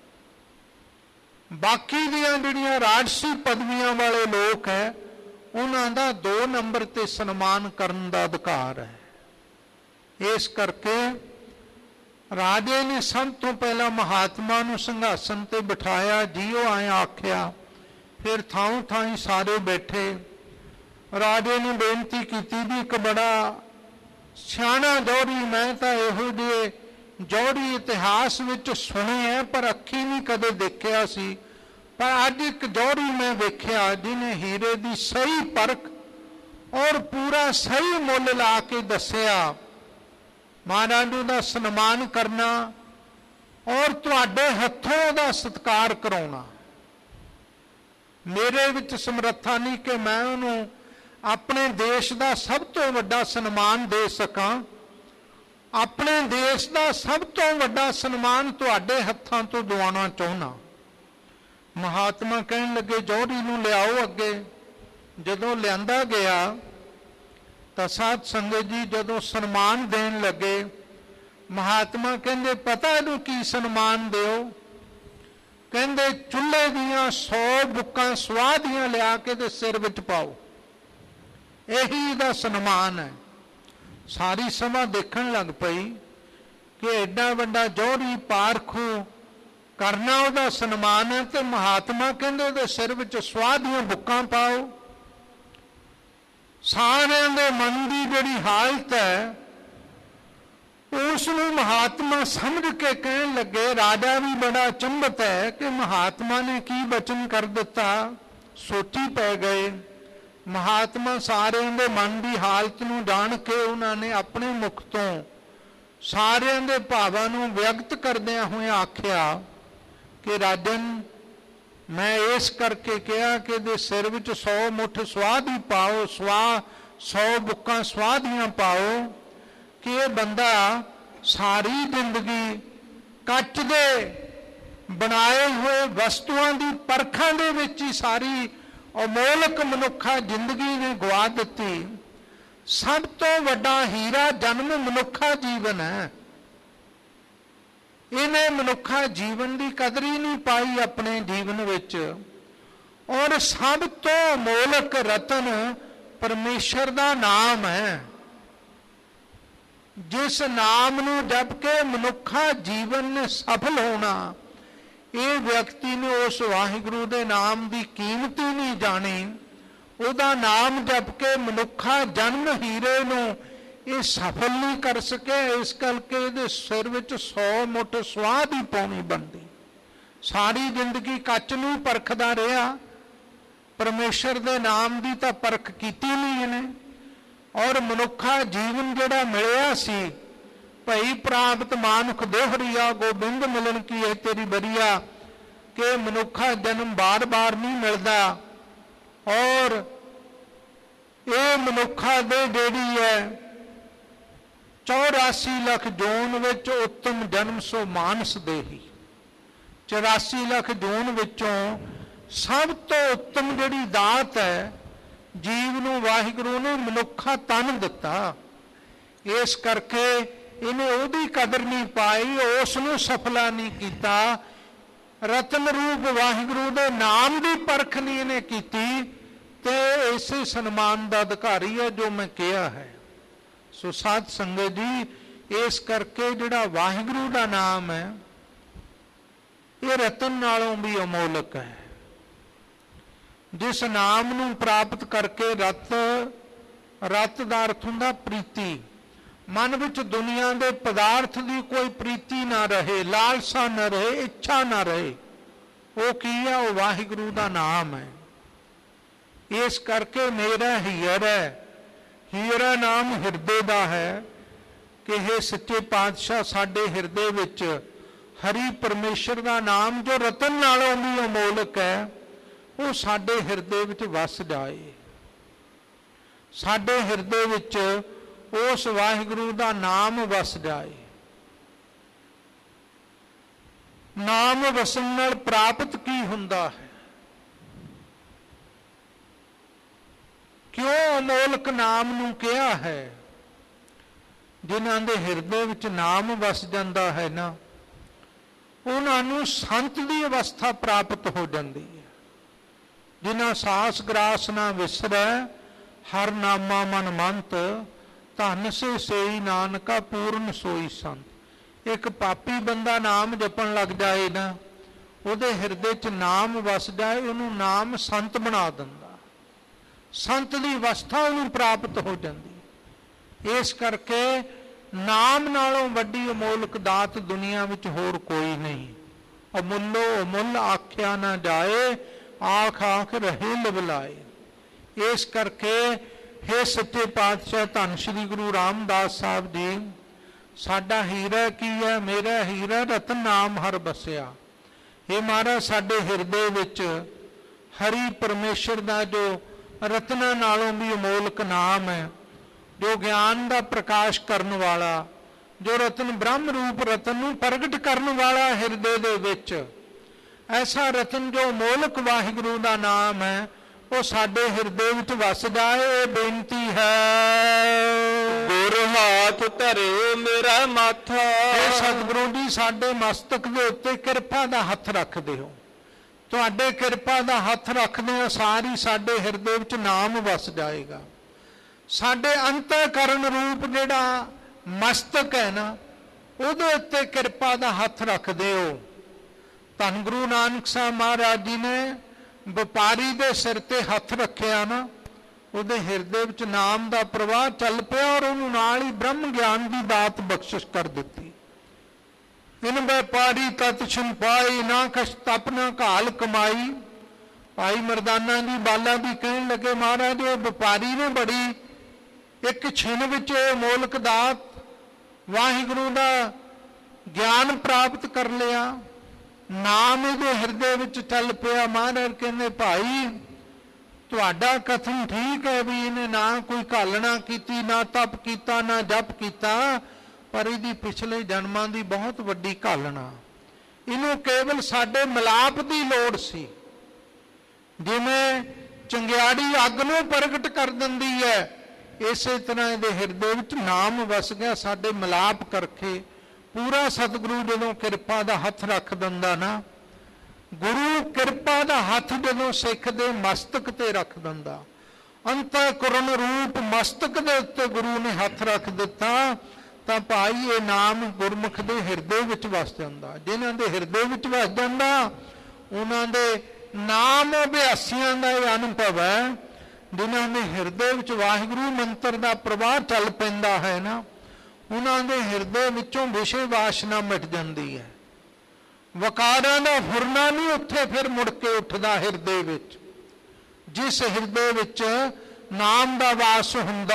ਬਾਕੀ ਦੀਆਂ ਜਿਹੜੀਆਂ ਰਾਜਸੀ ਪਦਵੀਆਂ ਵਾਲੇ ਲੋਕ ਹੈ ਉਹਨਾਂ ਦਾ ਦੋ ਨੰਬਰ ਤੇ ਸਨਮਾਨ ਕਰਨ ਦਾ ਅਧਿਕਾਰ ਹੈ। ਇਸ ਕਰਕੇ ਰਾਜੇ ਨੇ ਸਭ ਤੋਂ ਪਹਿਲਾਂ ਮਹਾਤਮਾ ਨੂੰ ਸਿੰਘਾਸਨ ਤੇ ਬਿਠਾਇਆ, ਜੀਓ ਆਏ ਆਖਿਆ, ਫਿਰ ਥਾਂ ਥਾਂ ਸਾਰੇ ਬੈਠੇ। ਰਾਜੇ ਨੇ ਬੇਨਤੀ ਕੀਤੀ ਵੀ ਇੱਕ ਬੜਾ ਸਿਆਣਾ ਜੋੜੀ, ਮੈਂ ਤਾਂ ਇਹੋ ਜਿਹੇ ਜੋੜੀ ਇਤਿਹਾਸ ਵਿੱਚ ਸੁਣੇ ਹੈ ਪਰ ਅੱਖੀਂ ਨਹੀਂ ਕਦੇ ਦੇਖਿਆ ਸੀ, ਪਰ ਅੱਜ ਇੱਕ ਜੋੜੀ ਮੈਂ ਵੇਖਿਆ ਜਿਹਨੇ ਹੀਰੇ ਦੀ ਸਹੀ ਪਰਖ ਔਰ ਪੂਰਾ ਸਹੀ ਮੁੱਲ ਲਾ ਕੇ ਦੱਸਿਆ। ਮਹਾਰਾਜ ਦਾ ਸਨਮਾਨ ਕਰਨਾ ਔਰ ਤੁਹਾਡੇ ਹੱਥੋਂ ਉਹਦਾ ਸਤਿਕਾਰ ਕਰਾਉਣਾ। ਮੇਰੇ ਵਿੱਚ ਸਮਰੱਥਾ ਨਹੀਂ ਕਿ ਮੈਂ ਉਹਨੂੰ ਆਪਣੇ ਦੇਸ਼ ਦਾ ਸਭ ਤੋਂ ਵੱਡਾ ਸਨਮਾਨ ਦੇ ਸਕਾਂ। ਆਪਣੇ ਦੇਸ਼ ਦਾ ਸਭ ਤੋਂ ਵੱਡਾ ਸਨਮਾਨ ਤੁਹਾਡੇ ਹੱਥਾਂ ਤੋਂ ਦਿਵਾਉਣਾ ਚਾਹੁੰਦਾ। ਮਹਾਤਮਾ ਕਹਿਣ ਲੱਗੇ ਜੋੜੀ ਨੂੰ ਲਿਆਓ ਅੱਗੇ। ਜਦੋਂ ਲਿਆਂਦਾ ਗਿਆ ਤਾਂ ਸਾਧ ਸੰਗਤ ਜੀ ਜਦੋਂ ਸਨਮਾਨ ਦੇਣ ਲੱਗੇ, ਮਹਾਤਮਾ ਕਹਿੰਦੇ ਪਤਾ ਇਹਨੂੰ ਕੀ ਸਨਮਾਨ ਦਿਓ? ਕਹਿੰਦੇ ਚੁੱਲ੍ਹੇ ਦੀਆਂ ਸੌ ਬੁੱਕਾਂ ਸਵਾਹ ਦੀਆਂ ਲਿਆ ਕੇ ਤੇ ਸਿਰ ਵਿੱਚ ਪਾਓ, ਇਹੀ ਇਹਦਾ ਸਨਮਾਨ ਹੈ। ਸਾਰੀ ਸਭਾ ਦੇਖਣ ਲੱਗ ਪਈ ਕਿ ਐਡਾ ਵੱਡਾ ਜੋੜੀ ਪਾਰਖੂ ਕਰਨਾ ਉਹਦਾ ਸਨਮਾਨ ਹੈ ਤੇ ਮਹਾਤਮਾ ਕਹਿੰਦੇ ਉਹਦੇ ਸਿਰ ਵਿੱਚ ਸਵਾਹ ਦੀਆਂ ਬੁੱਕਾਂ ਪਾਓ। ਸਾਰਿਆਂ ਦੇ ਮਨ ਦੀ ਜਿਹੜੀ ਹਾਲਤ ਹੈ ਉਸ ਨੂੰ ਮਹਾਤਮਾ ਸਮਝ ਕੇ ਕਹਿਣ ਲੱਗੇ, ਰਾਜਾ ਵੀ ਬੜਾ ਅਚੰਭਤ ਹੈ ਕਿ ਮਹਾਤਮਾ ਨੇ ਕੀ ਬਚਨ ਕਰ ਦਿੱਤਾ। ਸੋਚੀ ਪੈ ਗਏ। ਮਹਾਤਮਾ ਸਾਰਿਆਂ ਦੇ ਮਨ ਦੀ ਹਾਲਤ ਨੂੰ ਜਾਣ ਕੇ ਉਹਨਾਂ ਨੇ ਆਪਣੇ ਮੁਖ ਤੋਂ ਸਾਰਿਆਂ ਦੇ ਭਾਵਾਂ ਨੂੰ ਵਿਅਕਤ ਕਰਦਿਆਂ ਹੋਏ ਆਖਿਆ ਕਿ ਰਾਜਨ, ਮੈਂ ਇਸ ਕਰਕੇ ਕਿਹਾ ਕਿ ਇਹਦੇ ਸਿਰ ਵਿੱਚ ਸੌ ਮੁੱਠ ਸਵਾਹ ਦੀ ਪਾਓ, ਸਵਾਹ ਸੌ ਬੁੱਕਾਂ ਸਵਾਹ ਦੀਆਂ ਪਾਓ ਕਿ ਇਹ ਬੰਦਾ ਸਾਰੀ ਜ਼ਿੰਦਗੀ ਕੱਚ ਦੇ ਬਣਾਏ ਹੋਏ ਵਸਤੂਆਂ ਦੀ ਪਰਖਾਂ ਦੇ ਵਿੱਚ ਹੀ ਸਾਰੀ ਅਮੋਲਕ ਮਨੁੱਖਾ ਜ਼ਿੰਦਗੀ ਨੇ ਗਵਾ ਦਿੱਤੀ। ਸਭ ਤੋਂ ਵੱਡਾ ਹੀਰਾ ਜਨਮ ਮਨੁੱਖਾ ਜੀਵਨ ਹੈ। ਇਹਨੇ ਮਨੁੱਖਾ ਜੀਵਨ ਦੀ ਕਦਰ ਹੀ ਨਹੀਂ ਪਾਈ ਆਪਣੇ ਜੀਵਨ ਵਿੱਚ। ਔਰ ਸਭ ਤੋਂ ਅਮੋਲਕ ਰਤਨ ਪਰਮੇਸ਼ਰ ਦਾ ਨਾਮ ਹੈ। ਜਿਸ ਨਾਮ ਨੂੰ ਜਪ ਕੇ ਮਨੁੱਖਾ ਜੀਵਨ ਨੇ ਸਫਲ ਹੋਣਾ, ਇਹ ਵਿਅਕਤੀ ਨੇ ਉਸ ਵਾਹਿਗੁਰੂ ਦੇ ਨਾਮ ਦੀ ਕੀਮਤ ਹੀ ਨਹੀਂ ਜਾਣੀ। ਉਹਦਾ ਨਾਮ ਜਪ ਕੇ ਮਨੁੱਖਾ ਜਨਮ ਹੀਰੇ ਨੂੰ ਇਹ ਸਫਲ ਨਹੀਂ ਕਰ ਸਕਿਆ, ਇਸ ਕਰਕੇ ਇਹਦੇ ਸਿਰ ਵਿੱਚ ਸੌ ਮੁੱਠ ਸਵਾਦ ਹੀ ਪਾਉਣੀ ਬਣਦੀ। ਸਾਰੀ ਜ਼ਿੰਦਗੀ ਕੱਚ ਨੂੰ ਪਰਖਦਾ ਰਿਹਾ, ਪਰਮੇਸ਼ਰ ਦੇ ਨਾਮ ਦੀ ਤਾਂ ਪਰਖ ਕੀਤੀ ਨਹੀਂ ਇਹਨੇ। ਔਰ ਮਨੁੱਖਾ ਜੀਵਨ ਜਿਹੜਾ ਮਿਲਿਆ ਸੀ, ਭਈ ਪ੍ਰਾਪਤ ਮਾਨੁਖ ਦੋਹਰੀਆ ਗੋਬਿੰਦ ਮਿਲਣ ਕੀ ਹੈ ਤੇਰੀ ਬਰੀਆ, ਕਿ ਮਨੁੱਖਾ ਜਨਮ ਬਾਰ-ਬਾਰ ਨਹੀਂ ਮਿਲਦਾ। ਔਰ ਇਹ ਮਨੁੱਖਾ ਦੇ ਜਿਹੜੀ ਹੈ ਚੌਰਾਸੀ ਲੱਖ ਜੂਨ ਵਿੱਚ ਉੱਤਮ ਜਨਮ ਸੋ ਮਾਨਸ ਦੇਹੀ। ਚੁਰਾਸੀ ਲੱਖ ਜੂਨ ਵਿੱਚੋਂ ਸਭ ਤੋਂ ਉੱਤਮ ਜਿਹੜੀ ਦਾਤ ਹੈ, ਜੀਵ ਨੂੰ ਵਾਹਿਗੁਰੂ ਨੇ ਮਨੁੱਖਾ ਤਨ ਦਿੱਤਾ। ਇਸ ਕਰਕੇ ਇਹਨੇ ਉਹਦੀ ਕਦਰ ਨਹੀਂ ਪਾਈ, ਉਸ ਨੂੰ ਸਫਲਾ ਨਹੀਂ ਕੀਤਾ। ਰਤਨ ਰੂਪ ਵਾਹਿਗੁਰੂ ਦੇ ਨਾਮ ਦੀ ਪਰਖ ਨਹੀਂ ਇਹਨੇ ਕੀਤੀ, ਤੇ ਇਸੇ ਸਨਮਾਨ ਦਾ ਅਧਿਕਾਰੀ ਹੈ ਜੋ ਮੈਂ ਕਿਹਾ ਹੈ। ਸੋ ਸਾਧ ਸੰਗਤ ਜੀ, ਇਸ ਕਰਕੇ ਜਿਹੜਾ ਵਾਹਿਗੁਰੂ ਦਾ ਨਾਮ ਹੈ ਇਹ ਰਤਨ ਨਾਲੋਂ ਵੀ ਅਮੋਲਕ ਹੈ। ਜਿਸ ਨਾਮ ਨੂੰ ਪ੍ਰਾਪਤ ਕਰਕੇ ਰਤ, ਰਤ ਦਾ ਅਰਥ ਹੁੰਦਾ ਪ੍ਰੀਤੀ। ਮਨ ਵਿੱਚ ਦੁਨੀਆ ਦੇ ਪਦਾਰਥ ਦੀ ਕੋਈ ਪ੍ਰੀਤੀ ਨਾ ਰਹੇ, ਲਾਲਸਾ ਨਾ ਰਹੇ, ਇੱਛਾ ਨਾ ਰਹੇ। ਉਹ ਕੀ ਹੈ? ਉਹ ਵਾਹਿਗੁਰੂ ਦਾ ਨਾਮ ਹੈ। ਇਸ ਕਰਕੇ ਮੇਰਾ ਹੀਰ ਹੈ, ਹੀਰਾ ਨਾਮ ਹਿਰਦੇ ਦਾ ਹੈ ਕਿ ਇਹ ਸੱਚੇ ਪਾਤਸ਼ਾਹ ਸਾਡੇ ਹਿਰਦੇ ਵਿੱਚ ਹਰੀ ਪਰਮੇਸ਼ਰ ਦਾ ਨਾਮ ਜੋ ਰਤਨ ਨਾਲੋਂ ਵੀ ਅਮੋਲਕ ਹੈ, ਉਹ ਸਾਡੇ ਹਿਰਦੇ ਵਿੱਚ ਵਸ ਜਾਏ। ਸਾਡੇ ਹਿਰਦੇ ਵਿੱਚ ਉਸ ਵਾਹਿਗੁਰੂ ਦਾ ਨਾਮ ਵਸ ਜਾਏ। ਨਾਮ ਵਸਣ ਨਾਲ ਪ੍ਰਾਪਤ ਕੀ ਹੁੰਦਾ ਹੈ? ਕਿਉਂ ਅਮੋਲਕ ਨਾਮ ਨੂੰ ਕਿਹਾ ਹੈ? ਜਿਨ੍ਹਾਂ ਦੇ ਹਿਰਦੇ ਵਿੱਚ ਨਾਮ ਵਸ ਜਾਂਦਾ ਹੈ ਨਾ, ਉਹਨਾਂ ਨੂੰ ਸੰਤ ਦੀ ਅਵਸਥਾ ਪ੍ਰਾਪਤ ਹੋ ਜਾਂਦੀ ਹੈ। ਜਿਨ੍ਹਾਂ ਸਾਸ ਗਰਾਸ ਨਾ ਵਿਸਰੈ, ਹਰ ਨਾਮਾ ਮਨ ਮੰਤ, ਧਨ ਸੇ ਸੇਈ ਨਾਨਕਾ ਪੂਰਨ ਸੋਈ ਸੰਤ। ਇੱਕ ਪਾਪੀ ਬੰਦਾ ਨਾਮ ਜਪਣ ਲੱਗ ਜਾਏ ਨਾ, ਉਹਦੇ ਹਿਰਦੇ 'ਚ ਨਾਮ ਵਸ ਜਾਏ, ਉਹਨੂੰ ਨਾਮ ਸੰਤ ਬਣਾ ਦਿੰਦਾ। ਸੰਤ ਦੀ ਅਵਸਥਾ ਉਹਨੂੰ ਪ੍ਰਾਪਤ ਹੋ ਜਾਂਦੀ। ਇਸ ਕਰਕੇ ਨਾਮ ਨਾਲੋਂ ਵੱਡੀ ਅਮੋਲਕ ਦਾਤ ਦੁਨੀਆ ਵਿੱਚ ਹੋਰ ਕੋਈ ਨਹੀਂ। ਅਮੁੱਲੋ ਅਮੁੱਲ ਆਖਿਆ ਨਾ ਜਾਏ, ਆਖ ਆਖ ਰਹੇ ਲਿਵਲਾਏ। ਇਸ ਕਰਕੇ हे ਸੱਚੇ ਪਾਤਸ਼ਾਹ ਧੰਨ ਸ਼੍ਰੀ ਗੁਰੂ ਰਾਮਦਾਸ ਸਾਹਿਬ ਜੀ, ਸਾਡਾ ਹੀਰਾ ਕੀ ਹੈ? ਮੇਰਾ ਹੀਰਾ ਰਤਨ ਨਾਮ ਹਰ ਬਸਿਆ। ਇਹ ਮਹਾਰਾਜ ਸਾਡੇ ਹਿਰਦੇ ਵਿੱਚ ਹਰੀ ਪਰਮੇਸ਼ਰ ਦਾ ਜੋ ਰਤਨਾਂ ਨਾਲੋਂ ਵੀ ਅਮੋਲਕ ਨਾਮ ਹੈ, ਜੋ ਗਿਆਨ ਦਾ ਪ੍ਰਕਾਸ਼ ਕਰਨ ਵਾਲਾ, ਜੋ ਰਤਨ ਬ੍ਰਹਮ ਰੂਪ ਰਤਨ ਨੂੰ ਪ੍ਰਗਟ ਕਰਨ ਵਾਲਾ ਹਿਰਦੇ ਦੇ ਵਿੱਚ, ਐਸਾ ਰਤਨ ਜੋ ਅਮੋਲਕ ਵਾਹਿਗੁਰੂ ਦਾ ਨਾਮ ਹੈ, ਉਹ ਸਾਡੇ ਹਿਰਦੇ ਵਿੱਚ ਵਸ ਜਾਏ। ਇਹ ਬੇਨਤੀ ਹੈ। ਗੁਰ ਹਾਥ ਧਰੇ ਮੇਰਾ ਮਾਥਾ। ਇਹ ਸਤਿਗੁਰੂ ਜੀ ਸਾਡੇ ਮਸਤਕ ਦੇ ਉੱਤੇ ਕਿਰਪਾ ਦਾ ਹੱਥ ਰੱਖਦੇ ਹੋ। ਤੁਹਾਡੇ ਕਿਰਪਾ ਦਾ ਹੱਥ ਰੱਖਦੇ ਹੋ, ਸਾਰੀ ਸਾਡੇ ਹਿਰਦੇ ਵਿੱਚ ਨਾਮ ਵਸ ਜਾਏਗਾ। ਸਾਡੇ ਅੰਤःਕਰਨ ਰੂਪ ਜਿਹੜਾ ਮਸਤਕ ਹੈ ਨਾ, ਉਹਦੇ ਉੱਤੇ ਕਿਰਪਾ ਦਾ ਹੱਥ ਰੱਖਦੇ ਹੋ। ਧੰਨ ਗੁਰੂ ਨਾਨਕ ਸਾਹਿਬ ਮਹਾਰਾਜ ਜੀ ਨੇ ਵਪਾਰੀ ਦੇ ਸਿਰ ਤੇ ਹੱਥ ਰੱਖਿਆ ਨਾ, ਉਹਦੇ ਹਿਰਦੇ ਵਿੱਚ ਨਾਮ ਦਾ ਪ੍ਰਵਾਹ ਚੱਲ ਪਿਆ, ਔਰ ਉਹਨੂੰ ਨਾਲ ਹੀ ਬ੍ਰਹਮ ਗਿਆਨ ਦੀ ਦਾਤ ਬਖਸ਼ਿਸ਼ ਕਰ ਦਿੱਤੀ। ਇਨ ਵਪਾਰੀ ਤਤ ਛਿਨ ਪਾਈ, ਨਾ ਕਛ ਤਪ ਨਾ ਘਾਲ ਕਮਾਈ। ਭਾਈ ਮਰਦਾਨਾ ਜੀ ਬਾਲਾ ਵੀ ਕਹਿਣ ਲੱਗੇ, ਮਹਾਰਾਜ ਇਹ ਵਪਾਰੀ ਨੇ ਬੜੀ ਇੱਕ ਛਿਨ ਵਿੱਚ ਅਮੋਲਕ ਦਾਤ ਵਾਹਿਗੁਰੂ ਦਾ ਗਿਆਨ ਪ੍ਰਾਪਤ ਕਰ ਲਿਆ, ਨਾਮ ਇਹਦੇ ਹਿਰਦੇ ਵਿੱਚ ਚੱਲ ਪਿਆ। ਮਹਾਰਾਜ ਕਹਿੰਦੇ, ਭਾਈ ਤੁਹਾਡਾ ਕਥਨ ਠੀਕ ਹੈ ਵੀ ਇਹਨੇ ਨਾ ਕੋਈ ਘਾਲਣਾ ਕੀਤੀ, ਨਾ ਤਪ ਕੀਤਾ, ਨਾ ਜਪ ਕੀਤਾ, ਪਰ ਇਹਦੀ ਪਿਛਲੇ ਜਨਮਾਂ ਦੀ ਬਹੁਤ ਵੱਡੀ ਘਾਲਣਾ। ਇਹਨੂੰ ਕੇਵਲ ਸਾਡੇ ਮਿਲਾਪ ਦੀ ਲੋੜ ਸੀ। ਜਿਵੇਂ ਚੰਗਿਆੜੀ ਅੱਗ ਨੂੰ ਪ੍ਰਗਟ ਕਰ ਦਿੰਦੀ ਹੈ, ਇਸੇ ਤਰ੍ਹਾਂ ਇਹਦੇ ਹਿਰਦੇ ਵਿੱਚ ਨਾਮ ਵਸ ਗਿਆ। ਸਾਡੇ ਮਿਲਾਪ ਕਰਕੇ ਪੂਰਾ ਸਤਿਗੁਰੂ ਜਦੋਂ ਕਿਰਪਾ ਦਾ ਹੱਥ ਰੱਖ ਦਿੰਦਾ ਨਾ, ਗੁਰੂ ਕਿਰਪਾ ਦਾ ਹੱਥ ਜਦੋਂ ਸਿੱਖ ਦੇ ਮਸਤਕ ਤੇ ਰੱਖ ਦਿੰਦਾ, ਅੰਤःਕਰਨ ਰੂਪ ਮਸਤਕ ਦੇ ਉੱਤੇ ਗੁਰੂ ਨੇ ਹੱਥ ਰੱਖ ਦਿੱਤਾ, ਤਾਂ ਭਾਈ ਇਹ ਨਾਮ ਗੁਰਮੁਖ ਦੇ ਹਿਰਦੇ ਵਿੱਚ ਵਸ ਜਾਂਦਾ। ਜਿਨ੍ਹਾਂ ਦੇ ਹਿਰਦੇ ਵਿੱਚ ਵਸ ਜਾਂਦਾ, ਉਹਨਾਂ ਦੇ ਨਾਮ ਅਭਿਆਸੀਆਂ ਦਾ ਇਹ ਅਨੁਭਵ ਹੈ ਜਿਨ੍ਹਾਂ ਦੇ ਹਿਰਦੇ ਵਿੱਚ ਵਾਹਿਗੁਰੂ ਮੰਤਰ ਦਾ ਪ੍ਰਵਾਹ ਚੱਲ ਪੈਂਦਾ ਹੈ ਨਾ, ਉਹਨਾਂ ਦੇ ਹਿਰਦੇ ਵਿੱਚੋਂ ਵਿਸ਼ੇ ਵਾਸ਼ਨਾ ਮਿਟ ਜਾਂਦੀ ਹੈ। ਵਕਾਰਾਂ ਦਾ ਫੁਰਨਾ ਨਹੀਂ ਉੱਥੇ ਫਿਰ ਮੁੜ ਕੇ ਉੱਠਦਾ ਹਿਰਦੇ ਵਿੱਚ। ਜਿਸ ਹਿਰਦੇ ਵਿੱਚ ਨਾਮ ਦਾ ਵਾਸ ਹੁੰਦਾ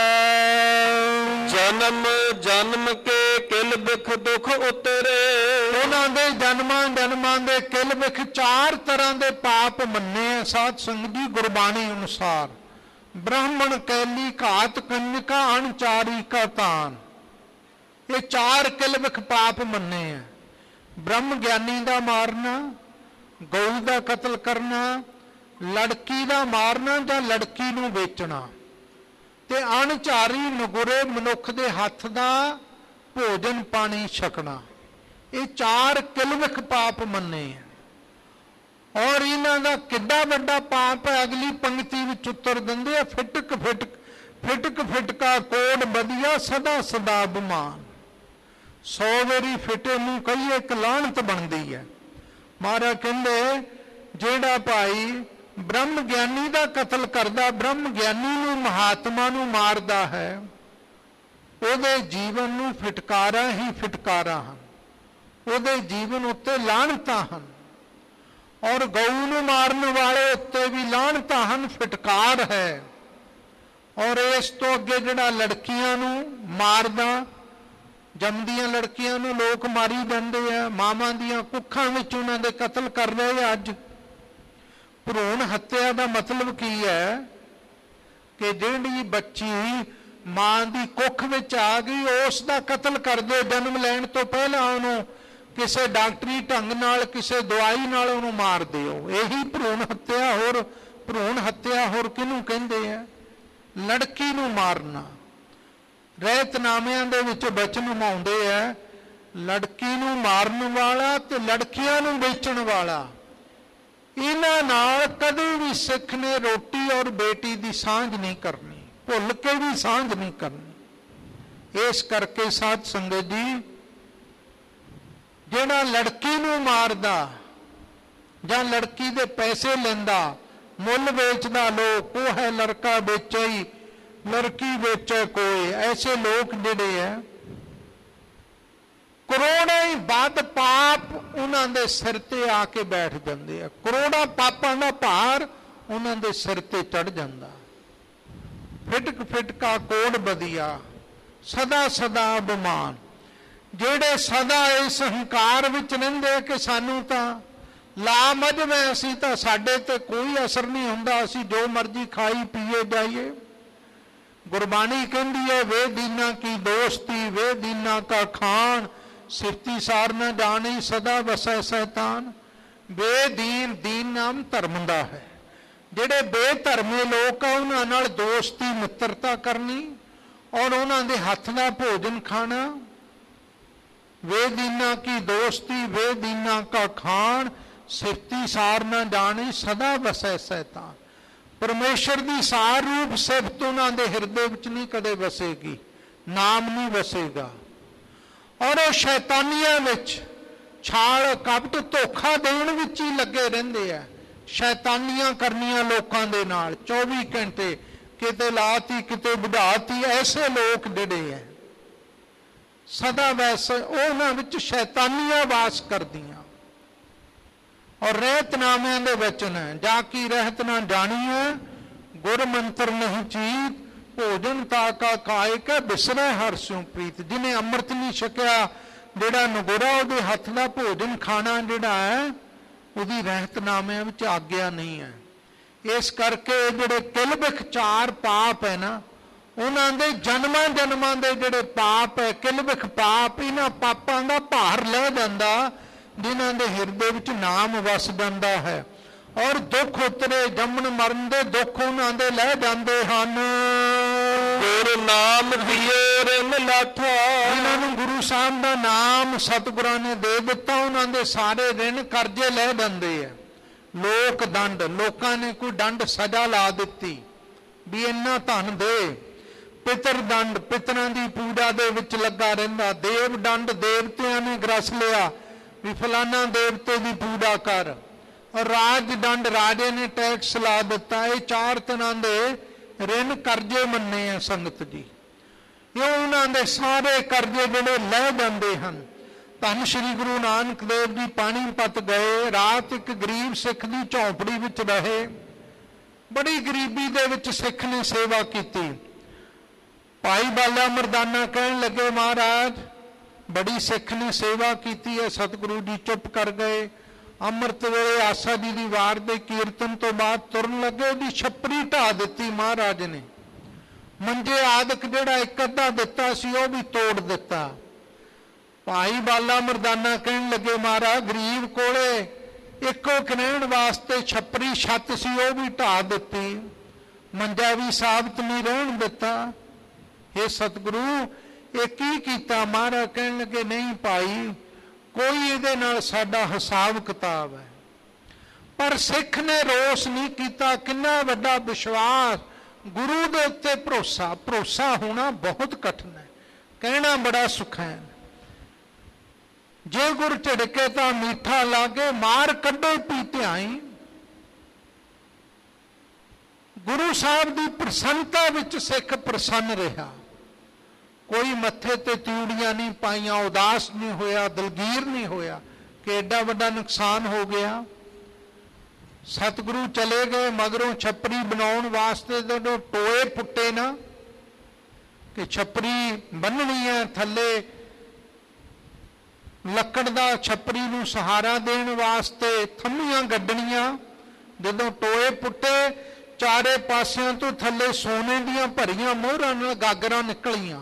ਹੈ, ਜਨਮ ਜਨਮ ਕੇ ਕਿਲ ਬਿਖ ਦੁਖ ਉਤਰੇ। ਉਹਨਾਂ ਦੇ ਜਨਮਾਂ ਜਨਮਾਂ ਦੇ ਕਿਲ ਬਿਖ ਚਾਰ ਤਰ੍ਹਾਂ ਦੇ ਪਾਪ ਮੰਨੇ ਆ ਸਾਧ ਸੰਗਤ ਜੀ ਗੁਰਬਾਣੀ ਅਨੁਸਾਰ। ਬ੍ਰਾਹਮਣ ਕੈਲੀ ਘਾਤ ਕੰਨਿਕਾ ਅਣਚਾਰੀ ਕਾ ਤਾਨ, ਇਹ ਚਾਰ ਕਿਲ ਬਿਖ ਪਾਪ ਮੰਨੇ ਆ। ਬ੍ਰਹਮ ਗਿਆਨੀ ਦਾ ਮਾਰਨਾ, ਗਊ ਦਾ ਕਤਲ ਕਰਨਾ, ਲੜਕੀ ਦਾ ਮਾਰਨਾ ਜਾਂ ਲੜਕੀ ਨੂੰ ਵੇਚਣਾ, ਤੇ ਅਣਚਾਰੀ ਨਗੁਰੇ ਮਨੁੱਖ ਦੇ ਹੱਥ ਦਾ ਭੋਜਨ ਪਾਣੀ ਛਕਣਾ। ਇਹ ਚਾਰ ਕਿਲਵਿਖ ਪਾਪ ਮੰਨੇ ਆ। ਔਰ ਇਹਨਾਂ ਦਾ ਕਿੱਡਾ ਵੱਡਾ ਪਾਪ ਹੈ, ਅਗਲੀ ਪੰਕਤੀ ਵਿੱਚ ਉੱਤਰ ਦਿੰਦੇ ਆ, ਫਿਟਕ ਫਿਟਕ ਫਿਟਕ ਫਿਟਕਾ ਕੋਡ ਵਧੀਆ ਸਦਾ ਸਦਾ ਬਿਮਾਨ। ਸੌ ਵਾਰੀ ਫਿਟੇ ਨੂੰ ਕਹੀਏ ਇੱਕ ਲਾਹਨਤ ਬਣਦੀ ਹੈ। ਮਹਾਰਾਜ ਕਹਿੰਦੇ ਜਿਹੜਾ ਭਾਈ ਬ੍ਰਹਮ ਗਿਆਨੀ ਦਾ ਕਤਲ ਕਰਦਾ, ਬ੍ਰਹਮ ਗਿਆਨੀ ਨੂੰ ਮਹਾਤਮਾ ਨੂੰ ਮਾਰਦਾ ਹੈ, ਉਹਦੇ ਜੀਵਨ ਨੂੰ ਫਿਟਕਾਰਾਂ ਹੀ ਫਿਟਕਾਰਾਂ ਹਨ, ਉਹਦੇ ਜੀਵਨ ਉੱਤੇ ਲਾਹਨਤਾਂ ਹਨ। ਔਰ ਗਊ ਨੂੰ ਮਾਰਨ ਵਾਲੇ ਉੱਤੇ ਵੀ ਲਾਹਨਤਾਂ ਹਨ, ਫਿਟਕਾਰ ਹੈ। ਔਰ ਇਸ ਤੋਂ ਅੱਗੇ ਜਿਹੜਾ ਲੜਕੀਆਂ ਨੂੰ ਮਾਰਦਾ, ਜੰਮਦੀਆਂ ਲੜਕੀਆਂ ਨੂੰ ਲੋਕ ਮਾਰੀ ਜਾਂਦੇ ਆ, ਮਾਵਾਂ ਦੀਆਂ ਕੁੱਖਾਂ ਵਿੱਚ ਉਹਨਾਂ ਦੇ ਕਤਲ ਕਰ ਰਹੇ ਆ। ਅੱਜ ਭਰੂਣ ਹੱਤਿਆ ਦਾ ਮਤਲਬ ਕੀ ਹੈ ਕਿ ਜਿਹੜੀ ਬੱਚੀ ਮਾਂ ਦੀ ਕੁੱਖ ਵਿੱਚ ਆ ਗਈ ਉਸ ਦਾ ਕਤਲ ਕਰਦੇ, ਜਨਮ ਲੈਣ ਤੋਂ ਪਹਿਲਾਂ ਉਹਨੂੰ ਕਿਸੇ ਡਾਕਟਰੀ ਢੰਗ ਨਾਲ ਕਿਸੇ ਦਵਾਈ ਨਾਲ ਉਹਨੂੰ ਮਾਰ ਦਿਓ। ਇਹੀ ਭਰੂਣ ਹੱਤਿਆ। ਹੋਰ ਭਰੂਣ ਹੱਤਿਆ ਹੋਰ ਕਿਹਨੂੰ ਕਹਿੰਦੇ ਆ? ਲੜਕੀ ਨੂੰ ਮਾਰਨਾ। ਰਹਿਤਨਾਮਿਆਂ ਦੇ ਵਿੱਚ ਬਚਨ ਆਉਂਦੇ ਆ, ਲੜਕੀ ਨੂੰ ਮਾਰਨ ਵਾਲਾ ਤੇ ਲੜਕੀਆਂ ਨੂੰ ਵੇਚਣ ਵਾਲਾ। ਇਹਨਾਂ ਨਾਲ ਕਦੇ ਵੀ ਸਿੱਖ ਨੇ ਰੋਟੀ ਔਰ ਬੇਟੀ ਦੀ ਸਾਂਝ ਨਹੀਂ ਕਰਨੀ, ਭੁੱਲ ਕੇ ਵੀ ਸਾਂਝ ਨਹੀਂ ਕਰਨੀ। ਇਸ ਕਰਕੇ ਸਾਧ ਸੰਗਤ ਜੀ, ਜਿਹੜਾ ਲੜਕੀ ਨੂੰ ਮਾਰਦਾ ਜਾਂ ਲੜਕੀ ਦੇ ਪੈਸੇ ਲੈਂਦਾ, ਮੁੱਲ ਵੇਚਦਾ, ਲੋਕ ਉਹ ਹੈ ਲੜਕਾ ਵੇਚੇ ਹੀ ਲੜਕੀ ਵੇਚੇ ਕੋਈ। ਐਸੇ ਲੋਕ ਜਿਹੜੇ ਹੈ ਕਰੋੜਾਂ ਹੀ ਵੱਧ ਪਾਪ ਉਹਨਾਂ ਦੇ ਸਿਰ ਤੇ ਆ ਕੇ ਬੈਠ ਜਾਂਦੇ ਆ। ਕਰੋੜਾਂ ਪਾਪਾਂ ਦਾ ਭਾਰ ਉਹਨਾਂ ਦੇ ਸਿਰ ਤੇ ਚੜ ਜਾਂਦਾ। ਫਿਟਕ ਫਿਟਕਾ ਕੋਡ ਵਧੀਆ ਸਦਾ ਸਦਾ ਬਿਮਾਨ। ਜਿਹੜੇ ਸਦਾ ਇਸ ਹੰਕਾਰ ਵਿੱਚ ਰਹਿੰਦੇ ਕਿ ਸਾਨੂੰ ਤਾਂ ਲਾ ਮਜਵੇਂ, ਅਸੀਂ ਤਾਂ ਸਾਡੇ ਤੇ ਕੋਈ ਅਸਰ ਨਹੀਂ ਹੁੰਦਾ, ਅਸੀਂ ਜੋ ਮਰਜ਼ੀ ਖਾਈ ਪੀਏ ਜਾਈਏ। ਗੁਰਬਾਣੀ ਕਹਿੰਦੀ ਹੈ ਵੇ ਦੀਨਾ ਕੀ ਦੋਸਤੀ ਵੇ ਦੀਨਾ ਕਾ ਖਾਨ, ਸਿਫਤੀ ਸਾਰ ਨਾ ਜਾਣੀ ਸਦਾ ਵਸੈ ਸੈਤਾਨ। ਬੇਦੀਨ, ਦੀਨ ਨਾਮ ਧਰਮ ਦਾ ਹੈ। ਜਿਹੜੇ ਬੇਧਰਮੇ ਲੋਕ ਆ ਉਹਨਾਂ ਨਾਲ ਦੋਸਤੀ ਮਿੱਤਰਤਾ ਕਰਨੀ ਔਰ ਉਹਨਾਂ ਦੇ ਹੱਥ ਦਾ ਭੋਜਨ ਖਾਣਾ। ਵੇ ਦੀਨਾ ਕੀ ਦੋਸਤੀ ਵੇ ਦੀਨਾ ਕਾ ਖਾਨ, ਸਿਫਤੀ ਸਾਰ ਨਾ ਜਾਣੀ ਸਦਾ ਵਸੈ ਸੈਤਾਨ। ਪਰਮੇਸ਼ਰ ਦੀ ਸਾਰ ਰੂਪ ਸਿਫਤ ਉਹਨਾਂ ਦੇ ਹਿਰਦੇ ਵਿੱਚ ਨਹੀਂ ਕਦੇ ਵਸੇਗੀ, ਨਾਮ ਨਹੀਂ ਵਸੇਗਾ। ਔਰ ਉਹ ਸ਼ੈਤਾਨੀਆਂ ਵਿੱਚ ਛਾਲ ਕਪਟ ਧੋਖਾ ਦੇਣ ਵਿੱਚ ਹੀ ਲੱਗੇ ਰਹਿੰਦੇ ਆ। ਸ਼ੈਤਾਨੀਆਂ ਕਰਨੀਆਂ ਲੋਕਾਂ ਦੇ ਨਾਲ ਚੌਵੀ ਘੰਟੇ, ਕਿਤੇ ਲਾਤੀ ਕਿਤੇ ਵਧਾਤੀ। ਐਸੇ ਲੋਕ ਜਿਹੜੇ ਹੈ ਸਦਾ ਵੈਸੇ ਉਹਨਾਂ ਵਿੱਚ ਸ਼ੈਤਾਨੀਆਂ ਵਾਸ ਕਰਦੀਆਂ। ਔਰ ਰਹਿਤਨਾਮਿਆਂ ਦੇ ਵਚਨ ਹੈ, ਜਾ ਕੀ ਰਹਿਤ ਨਾ ਜਾਣੀਏ ਗੁਰ ਮੰਤਰ ਨਹੀਂ ਚੀਤ, ਭੋਜਨ ਤਾਕਾ ਖਾਏ ਕੇ ਬਿਸਰੇ ਹਰ ਸਿਉ ਪ੍ਰੀਤ। ਜਿਹਨੇ ਅੰਮ੍ਰਿਤ ਨਹੀਂ ਛਕਿਆ, ਜਿਹੜਾ ਨਗੋਰਾ, ਉਹਦੇ ਹੱਥ ਦਾ ਭੋਜਨ ਖਾਣਾ ਜਿਹੜਾ ਹੈ ਉਹਦੀ ਰਹਿਤਨਾਮਿਆਂ ਵਿੱਚ ਆਗਿਆ ਨਹੀਂ ਹੈ। ਇਸ ਕਰਕੇ ਜਿਹੜੇ ਕਿਲਬਿਖ ਚਾਰ ਪਾਪ ਹੈ ਨਾ, ਉਹਨਾਂ ਦੇ ਜਨਮਾਂ ਜਨਮਾਂ ਦੇ ਜਿਹੜੇ ਪਾਪ ਹੈ ਕਿਲਬਿਖ ਪਾਪ, ਇਹਨਾਂ ਪਾਪਾਂ ਦਾ ਭਾਰ ਲੈ ਜਾਂਦਾ ਜਿਨ੍ਹਾਂ ਦੇ ਹਿਰਦੇ ਵਿੱਚ ਨਾਮ ਵਸ ਜਾਂਦਾ ਹੈ। ਔਰ ਦੁੱਖ ਉਤਰੇ, ਜੰਮਣ ਮਰਨ ਦੇ ਦੁੱਖ ਉਹਨਾਂ ਦੇ ਲੈ ਜਾਂਦੇ ਹਨ। ਗੁਰ ਨਾਮ ਦਿਏ ਰਿਨ ਲਾਥਾ, ਇਹਨਾਂ ਨੂੰ ਗੁਰੂ ਸਾਹਿਬ ਦਾ ਨਾਮ ਸਤਿਗੁਰਾਂ ਨੇ ਦੇ ਦਿੱਤਾ, ਉਹਨਾਂ ਦੇ ਸਾਰੇ ਰਿਣ ਕਰਜ਼ੇ ਲੈ ਜਾਂਦੇ ਆ। ਲੋਕ ਦੰਡ, ਲੋਕਾਂ ਨੇ ਕੋਈ ਦੰਡ ਸਜ਼ਾ ਲਾ ਦਿੱਤੀ ਵੀ ਇੰਨਾ ਧਨ ਦੇ। ਪਿਤਰ ਦੰਡ, ਪਿਤਰਾਂ ਦੀ ਪੂਜਾ ਦੇ ਵਿੱਚ ਲੱਗਾ ਰਹਿੰਦਾ। ਦੇਵ ਦੰਡ, ਦੇਵਤਿਆਂ ਨੇ ਗ੍ਰਸ ਲਿਆ ਵੀ ਫਲਾਨਾ ਦੇਵਤੇ ਦੀ ਪੂਜਾ ਕਰ। ਔਰ ਰਾਜ ਦੰਡ ਰਾਜੇ ਨੇ ਟੈਕਸ ਲਾ ਦਿੱਤਾ। ਇਹ ਚਾਰ ਤਰ੍ਹਾਂ ਦੇ ਰਿਣ ਕਰਜ਼ੇ ਮੰਨੇ ਆ ਸੰਗਤ ਜੀ। ਇਹ ਉਹਨਾਂ ਦੇ ਸਾਰੇ ਕਰਜ਼ੇ ਜਿਹੜੇ ਲੈ ਜਾਂਦੇ ਹਨ। ਧੰਨ ਸ਼੍ਰੀ ਗੁਰੂ ਨਾਨਕ ਦੇਵ ਜੀ ਪਾਣੀਪਤ ਗਏ, ਰਾਤ ਇੱਕ ਗਰੀਬ ਸਿੱਖ ਦੀ ਝੌਂਪੜੀ ਵਿੱਚ ਰਹੇ। ਬੜੀ ਗਰੀਬੀ ਦੇ ਵਿੱਚ ਸਿੱਖ ਨੇ ਸੇਵਾ ਕੀਤੀ। ਭਾਈ ਬਾਲਾ ਮਰਦਾਨਾ ਕਹਿਣ ਲੱਗੇ, ਮਹਾਰਾਜ ਬੜੀ ਸਿੱਖ ਨੇ ਸੇਵਾ ਕੀਤੀ ਹੈ। ਸਤਿਗੁਰੂ ਜੀ ਚੁੱਪ ਕਰ ਗਏ। ਅੰਮ੍ਰਿਤ ਵੇਲੇ ਆਸਾ ਜੀ ਦੀ ਵਾਰ ਦੇ ਕੀਰਤਨ ਤੋਂ ਬਾਅਦ ਤੁਰਨ ਲੱਗੇ, ਉਹਦੀ ਛੱਪਰੀ ਢਾਹ ਦਿੱਤੀ ਮਹਾਰਾਜ ਨੇ। ਮੰਜੇ ਆਦਿਕ ਜਿਹੜਾ ਇੱਕ ਅੱਧਾ ਦਿੱਤਾ ਸੀ ਉਹ ਵੀ ਤੋੜ ਦਿੱਤਾ। ਭਾਈ ਬਾਲਾ ਮਰਦਾਨਾ ਕਹਿਣ ਲੱਗੇ, ਮਹਾਰਾਜ ਗਰੀਬ ਕੋਲੇ ਇੱਕੋ ਕਨੈਣ ਵਾਸਤੇ ਛੱਪਰੀ ਛੱਤ ਸੀ ਉਹ ਵੀ ਢਾਹ ਦਿੱਤੀ, ਮੰਜਾ ਵੀ ਸਾਬਤ ਨਹੀਂ ਰਹਿਣ ਦਿੱਤਾ। ਇਹ ਸਤਿਗੁਰੂ ਇਹ ਕੀ ਕੀਤਾ? ਮਹਾਰਾਜ ਕਹਿਣ ਲੱਗੇ, ਨਹੀਂ ਭਾਈ ਕੋਈ ਇਹਦੇ ਨਾਲ ਸਾਡਾ ਹਿਸਾਬ ਕਿਤਾਬ ਹੈ। ਪਰ ਸਿੱਖ ਨੇ ਰੋਸ ਨਹੀਂ ਕੀਤਾ। ਕਿੰਨਾ ਵੱਡਾ ਵਿਸ਼ਵਾਸ, ਗੁਰੂ ਦੇ ਉੱਤੇ ਭਰੋਸਾ। ਭਰੋਸਾ ਹੋਣਾ ਬਹੁਤ ਕਠਿਨ ਹੈ, ਕਹਿਣਾ ਬੜਾ ਸੁੱਖਾ ਹੈ। ਜੇ ਗੁਰ ਝਿੜਕੇ ਤਾਂ ਮੀਠਾ ਲਾਗੇ, ਮਾਰ ਕੱਢੇ ਪੀ ਧਿਆਈ। ਗੁਰੂ ਸਾਹਿਬ ਦੀ ਪ੍ਰਸੰਨਤਾ ਵਿੱਚ ਸਿੱਖ ਪ੍ਰਸੰਨ ਰਿਹਾ। ਕੋਈ ਮੱਥੇ ਤੇ ਤਿਊੜੀਆਂ ਨਹੀਂ ਪਾਈਆਂ, ਉਦਾਸ ਨਹੀਂ ਹੋਇਆ, ਦਲਗੀਰ ਨਹੀਂ ਹੋਇਆ ਕਿ ਐਡਾ ਵੱਡਾ ਨੁਕਸਾਨ ਹੋ ਗਿਆ। ਸਤਿਗੁਰੂ ਚਲੇ ਗਏ। ਮਗਰੋਂ ਛੱਪਰੀ ਬਣਾਉਣ ਵਾਸਤੇ ਜਦੋਂ ਟੋਏ ਪੁੱਟੇ ਨਾ ਕਿ ਛੱਪਰੀ ਬੰਨਣੀ ਹੈ, ਥੱਲੇ ਲੱਕੜ ਦਾ ਛੱਪਰੀ ਨੂੰ ਸਹਾਰਾ ਦੇਣ ਵਾਸਤੇ ਥੰਮੀਆਂ ਗੱਡਣੀਆਂ, ਜਦੋਂ ਟੋਏ ਪੁੱਟੇ ਚਾਰੇ ਪਾਸਿਆਂ ਤੋਂ ਥੱਲੇ ਸੋਨੇ ਦੀਆਂ ਭਰੀਆਂ ਮੋਹਰਾਂ ਨਾਲ ਗਾਗਰਾਂ ਨਿਕਲੀਆਂ।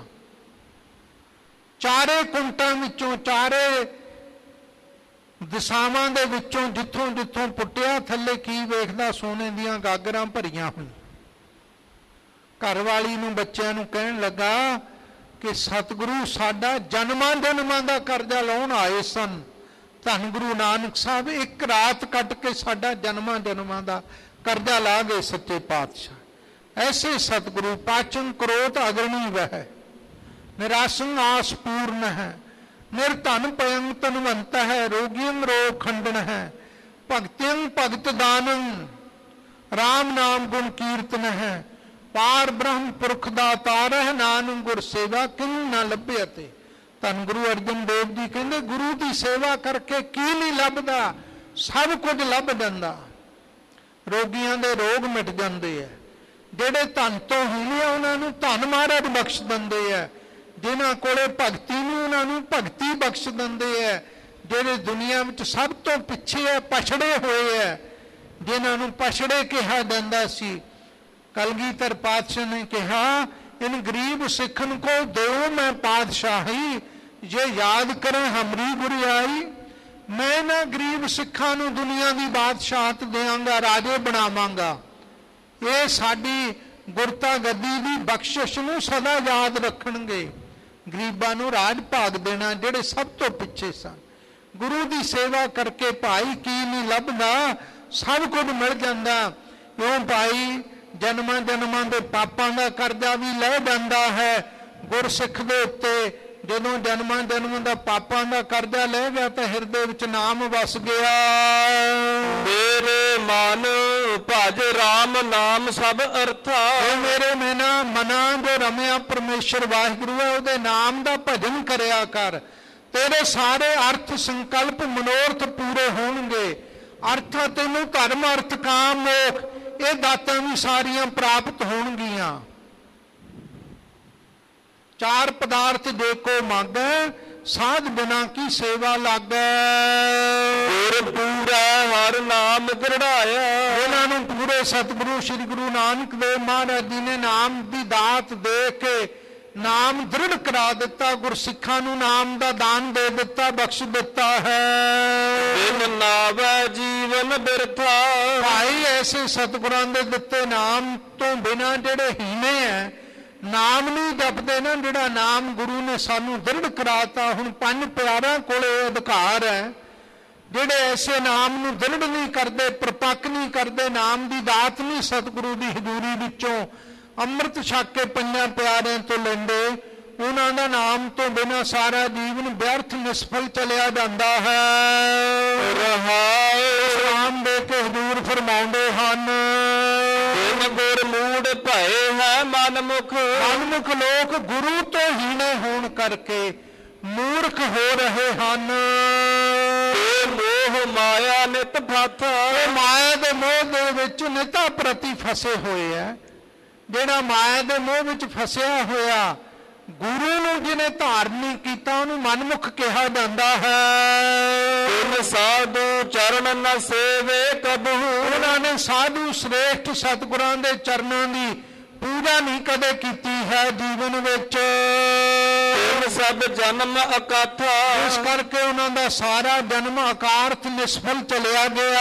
ਚਾਰੇ ਕੁੰਟਾਂ ਵਿੱਚੋਂ, ਚਾਰੇ ਦਿਸ਼ਾਵਾਂ ਦੇ ਵਿੱਚੋਂ ਜਿੱਥੋਂ ਜਿੱਥੋਂ ਪੁੱਟਿਆ ਥੱਲੇ ਕੀ ਵੇਖਦਾ? ਸੋਨੇ ਦੀਆਂ ਗਾਗਰਾਂ ਭਰੀਆਂ ਹੋਈਆਂ। ਘਰ ਵਾਲੀ ਨੂੰ ਬੱਚਿਆਂ ਨੂੰ ਕਹਿਣ ਲੱਗਾ ਕਿ ਸਤਿਗੁਰੂ ਸਾਡਾ ਜਨਮਾਂ ਜਨਮਾਂ ਦਾ ਕਰਜ਼ਾ ਲਾਉਣ ਆਏ ਸਨ। ਧੰਨ ਗੁਰੂ ਨਾਨਕ ਸਾਹਿਬ ਇੱਕ ਰਾਤ ਕੱਟ ਕੇ ਸਾਡਾ ਜਨਮਾਂ ਜਨਮਾਂ ਦਾ ਕਰਜ਼ਾ ਲਾ ਗਏ ਸੱਚੇ ਪਾਤਸ਼ਾਹ। ਐਸੇ ਸਤਿਗੁਰੂ ਪਾਚਨ ਕ੍ਰੋਧ ਅਗਰਣੀ ਵਹਿ, ਨਿਰਾਸੰ ਆਸ ਪੂਰਨ ਹੈ, ਨਿਰਧਨ ਪਯੰ ਤਨਵੰਤ ਹੈ, ਰੋਗੀੰ ਰੋਗ ਖੰਡਨ ਹੈ, ਭਗਤਿੰ ਭਗਤ ਦਾਨੰ, ਰਾਮ ਨਾਮ ਗੁਣ ਕੀਰਤਨ ਹੈ, ਪਾਰ ਬ੍ਰਹਮ ਪੁਰਖ ਦਾ ਤਾਰ ਹੈ, ਨਾਨਕ ਗੁਰ ਸੇਵਾ ਕਿੰ ਨਾ ਲੱਭੇ। ਅਤੇ ਧੰਨ ਗੁਰੂ ਅਰਜਨ ਦੇਵ ਜੀ ਕਹਿੰਦੇ, ਗੁਰੂ ਦੀ ਸੇਵਾ ਕਰਕੇ ਕੀ ਨਹੀਂ ਲੱਭਦਾ? ਸਭ ਕੁਝ ਲੱਭ ਜਾਂਦਾ। ਰੋਗੀਆਂ ਦੇ ਰੋਗ ਮਿਟ ਜਾਂਦੇ ਆ। ਜਿਹੜੇ ਧਨ ਤੋਂ ਹੀਣੇ ਉਹਨਾਂ ਨੂੰ ਧਨ ਮਹਾਰਾਜ ਬਖਸ਼ ਦਿੰਦੇ ਆ। ਜਿਨ੍ਹਾਂ ਕੋਲੇ ਭਗਤੀ ਨੂੰ ਉਹਨਾਂ ਨੂੰ ਭਗਤੀ ਬਖਸ਼ ਦਿੰਦੇ ਆ। ਜਿਹੜੇ ਦੁਨੀਆ ਵਿੱਚ ਸਭ ਤੋਂ ਪਿੱਛੇ ਹੈ, ਪਛੜੇ ਹੋਏ ਹੈ, ਜਿਨ੍ਹਾਂ ਨੂੰ ਪਛੜੇ ਕਿਹਾ ਜਾਂਦਾ ਸੀ, ਕਲਗੀਧਰ ਪਾਤਸ਼ਾਹ ਨੇ ਕਿਹਾ, ਇਨ ਗਰੀਬ ਸਿੱਖਨ ਕੋ ਦਿਓ ਮੈਂ ਪਾਤਸ਼ਾਹੀ, ਜੇ ਯਾਦ ਕਰੇ ਹਮਰੀ ਗੁਰਿਆਈ। ਮੈਂ ਨਾ ਗਰੀਬ ਸਿੱਖਾਂ ਨੂੰ ਦੁਨੀਆ ਦੀ ਬਾਦਸ਼ਾਹਤ ਦਿਆਂਗਾ, ਰਾਜੇ ਬਣਾਵਾਂਗਾ। ਇਹ ਸਾਡੀ ਗੁਰਤਾ ਗੱਦੀ ਦੀ ਬਖਸ਼ਿਸ਼ ਨੂੰ ਸਦਾ ਯਾਦ ਰੱਖਣਗੇ। ਗਰੀਬਾਂ ਨੂੰ ਰਾਜ ਭਾਗ ਦੇਣਾ ਜਿਹੜੇ ਸਭ ਤੋਂ ਪਿੱਛੇ ਸਨ। ਗੁਰੂ ਦੀ ਸੇਵਾ ਕਰਕੇ ਭਾਈ ਕੀ ਨਹੀਂ ਲੱਭਦਾ? ਸਭ ਕੁਝ ਮਿਲ ਜਾਂਦਾ। ਕਿਉਂ ਭਾਈ? ਜਨਮਾਂ ਜਨਮਾਂ ਦੇ ਪਾਪਾਂ ਦਾ ਕਰਜ਼ਾ ਵੀ ਲੈ ਜਾਂਦਾ ਹੈ ਗੁਰਸਿੱਖ ਦੇ ਉੱਤੇ। ਜਦੋਂ ਜਨਮਾਂ ਜਨਮਾਂ ਦਾ ਪਾਪਾਂ ਦਾ ਕਰਜ਼ਾ ਲੈ ਗਿਆ ਤਾਂ ਹਿਰਦੇ ਵਿੱਚ ਨਾਮ ਵਸ ਗਿਆ। ਮੇਰੇ ਮਨ ਭਜ ਰਾਮ ਨਾਮ ਸਭ ਅਰਥਾ। ਇਹ ਮੇਰੇ ਮਨਾ ਮਨਾ ਜੋ ਰਮਿਆ ਪਰਮੇਸ਼ਰ ਵਾਹਿਗੁਰੂ ਹੈ, ਉਹਦੇ ਨਾਮ ਦਾ ਭਜਨ ਕਰਿਆ ਕਰ। ਤੇਰੇ ਸਾਰੇ ਅਰਥ ਸੰਕਲਪ ਮਨੋਰਥ ਪੂਰੇ ਹੋਣਗੇ। ਅਰਥਾਂ ਤੈਨੂੰ ਧਰਮ ਅਰਥ ਕਾਮ ਮੋਖ ਇਹ ਦਾਤਾਂ ਵੀ ਸਾਰੀਆਂ ਪ੍ਰਾਪਤ ਹੋਣਗੀਆਂ। ਚਾਰ ਪਦਾਰਥ ਜੇ ਕੋ ਮੰਗੈ, ਸਾਧ ਬਿਨਾ ਕੀ ਸੇਵਾ ਲਾਗੈ। ਗੁਰ ਪੂਰਾ ਹਰ ਨਾਮ ਦ੍ਰਿੜਾਇਆ। ਇਹਨਾਂ ਨੂੰ ਪੂਰੇ ਸਤਿਗੁਰੂ ਸ੍ਰੀ ਗੁਰੂ ਨਾਨਕ ਦੇਵ ਮਹਾਰਾਜ ਜੀ ਨੇ ਨਾਮ ਦੀ ਦਾਤ ਦੇ ਕੇ ਨਾਮ ਦ੍ਰਿੜ ਕਰਾ ਦਿੱਤਾ। ਗੁਰਸਿੱਖਾਂ ਨੂੰ ਨਾਮ ਦਾ ਦਾਨ ਦੇ ਦਿੱਤਾ, ਬਖਸ਼ ਦਿੱਤਾ ਹੈ। ਬਿਨ ਨਾਵੈ ਜੀਵਨ ਬਿਰਥਾ। ਭਾਈ ਐਸੇ ਸਤਿਗੁਰਾਂ ਦੇ ਦਿੱਤੇ ਨਾਮ ਤੋਂ ਬਿਨਾ ਜਿਹੜੇ ਹੀਣੇ ਹੈ, ਨਾਮ ਨਹੀਂ ਜਪਦੇ ਨਾ, ਜਿਹੜਾ ਨਾਮ ਗੁਰੂ ਨੇ ਸਾਨੂੰ ਦ੍ਰਿੜ ਕਰਾਤਾ। ਹੁਣ ਪੰਜ ਪਿਆਰਿਆਂ ਕੋਲੇ ਅਧਿਕਾਰ ਹੈ। ਜਿਹੜੇ ਐਸੇ ਨਾਮ ਨੂੰ ਦ੍ਰਿੜ ਨਹੀਂ ਕਰਦੇ, ਪ੍ਰਪੱਕ ਨਹੀਂ ਕਰਦੇ, ਨਾਮ ਦੀ ਦਾਤ ਨਹੀਂ ਸਤਿਗੁਰੂ ਦੀ ਹਜ਼ੂਰੀ ਵਿੱਚੋਂ ਅੰਮ੍ਰਿਤ ਛਕ ਕੇ ਪੰਜਾਂ ਪਿਆਰਿਆਂ ਤੋਂ ਲੈਂਦੇ, ਉਹਨਾਂ ਦਾ ਨਾਮ ਤੋਂ ਬਿਨਾਂ ਸਾਰਾ ਜੀਵਨ ਵਿਅਰਥ ਨਿਸਫਲ ਚਲਿਆ ਜਾਂਦਾ ਹੈ। ਰਹਾਉ ਨਾਮ ਦੇ ਕੇ ਹਜ਼ੂਰ ਫਰਮਾਉਂਦੇ ਹਨ, ਬਿਨ ਗੁਰ ਮੂੜ ਭਏ ਹੈ ਮਨ ਮੁਖ। ਮਨਮੁਖ ਲੋਕ ਗੁਰੂ ਤੋਂ ਹੀਣੇ ਹੋਣ ਕਰਕੇ ਮੂਰਖ ਹੋ ਰਹੇ ਹਨ। ਤੇ ਮੋਹ ਮਾਇਆ ਨਿਤ ਫਾਥਾ। ਇਹ ਮਾਇਆ ਦੇ ਮੋਹ ਦੇ ਵਿੱਚ ਨਿਤਾ ਪ੍ਰਤੀ ਫਸੇ ਹੋਏ ਹੈ। ਜਿਹੜਾ ਮਾਇਆ ਦੇ ਮੋਹ ਵਿੱਚ ਫਸਿਆ ਹੋਇਆ ਗੁਰੂ ਨੂੰ ਜਿਹਨੇ ਧਾਰਨ ਨਹੀਂ ਕੀਤਾ ਉਹਨੂੰ ਮਨਮੁਖ ਕਿਹਾ ਜਾਂਦਾ ਹੈ। ਤਿਨ ਸਾਧੂ ਚਰਨ ਨ ਸੇਵੇ ਕਬਹੂ। ਉਹਨਾਂ ਨੇ ਸਾਧੂ ਸ੍ਰੇਸ਼ਟ ਸਤਿਗੁਰਾਂ ਦੇ ਚਰਨਾਂ ਦੀ ਪੂਜਾ ਨਹੀਂ ਕਦੇ ਕੀਤੀ ਹੈ ਜੀਵਨ ਵਿੱਚ। ਤਿਨ ਸਭ ਜਨਮ ਅਕਾਥਾ। ਇਸ ਕਰਕੇ ਉਹਨਾਂ ਦਾ ਸਾਰਾ ਜਨਮ ਅਕਾਰਥ ਨਿਸਫਲ ਚਲਿਆ ਗਿਆ।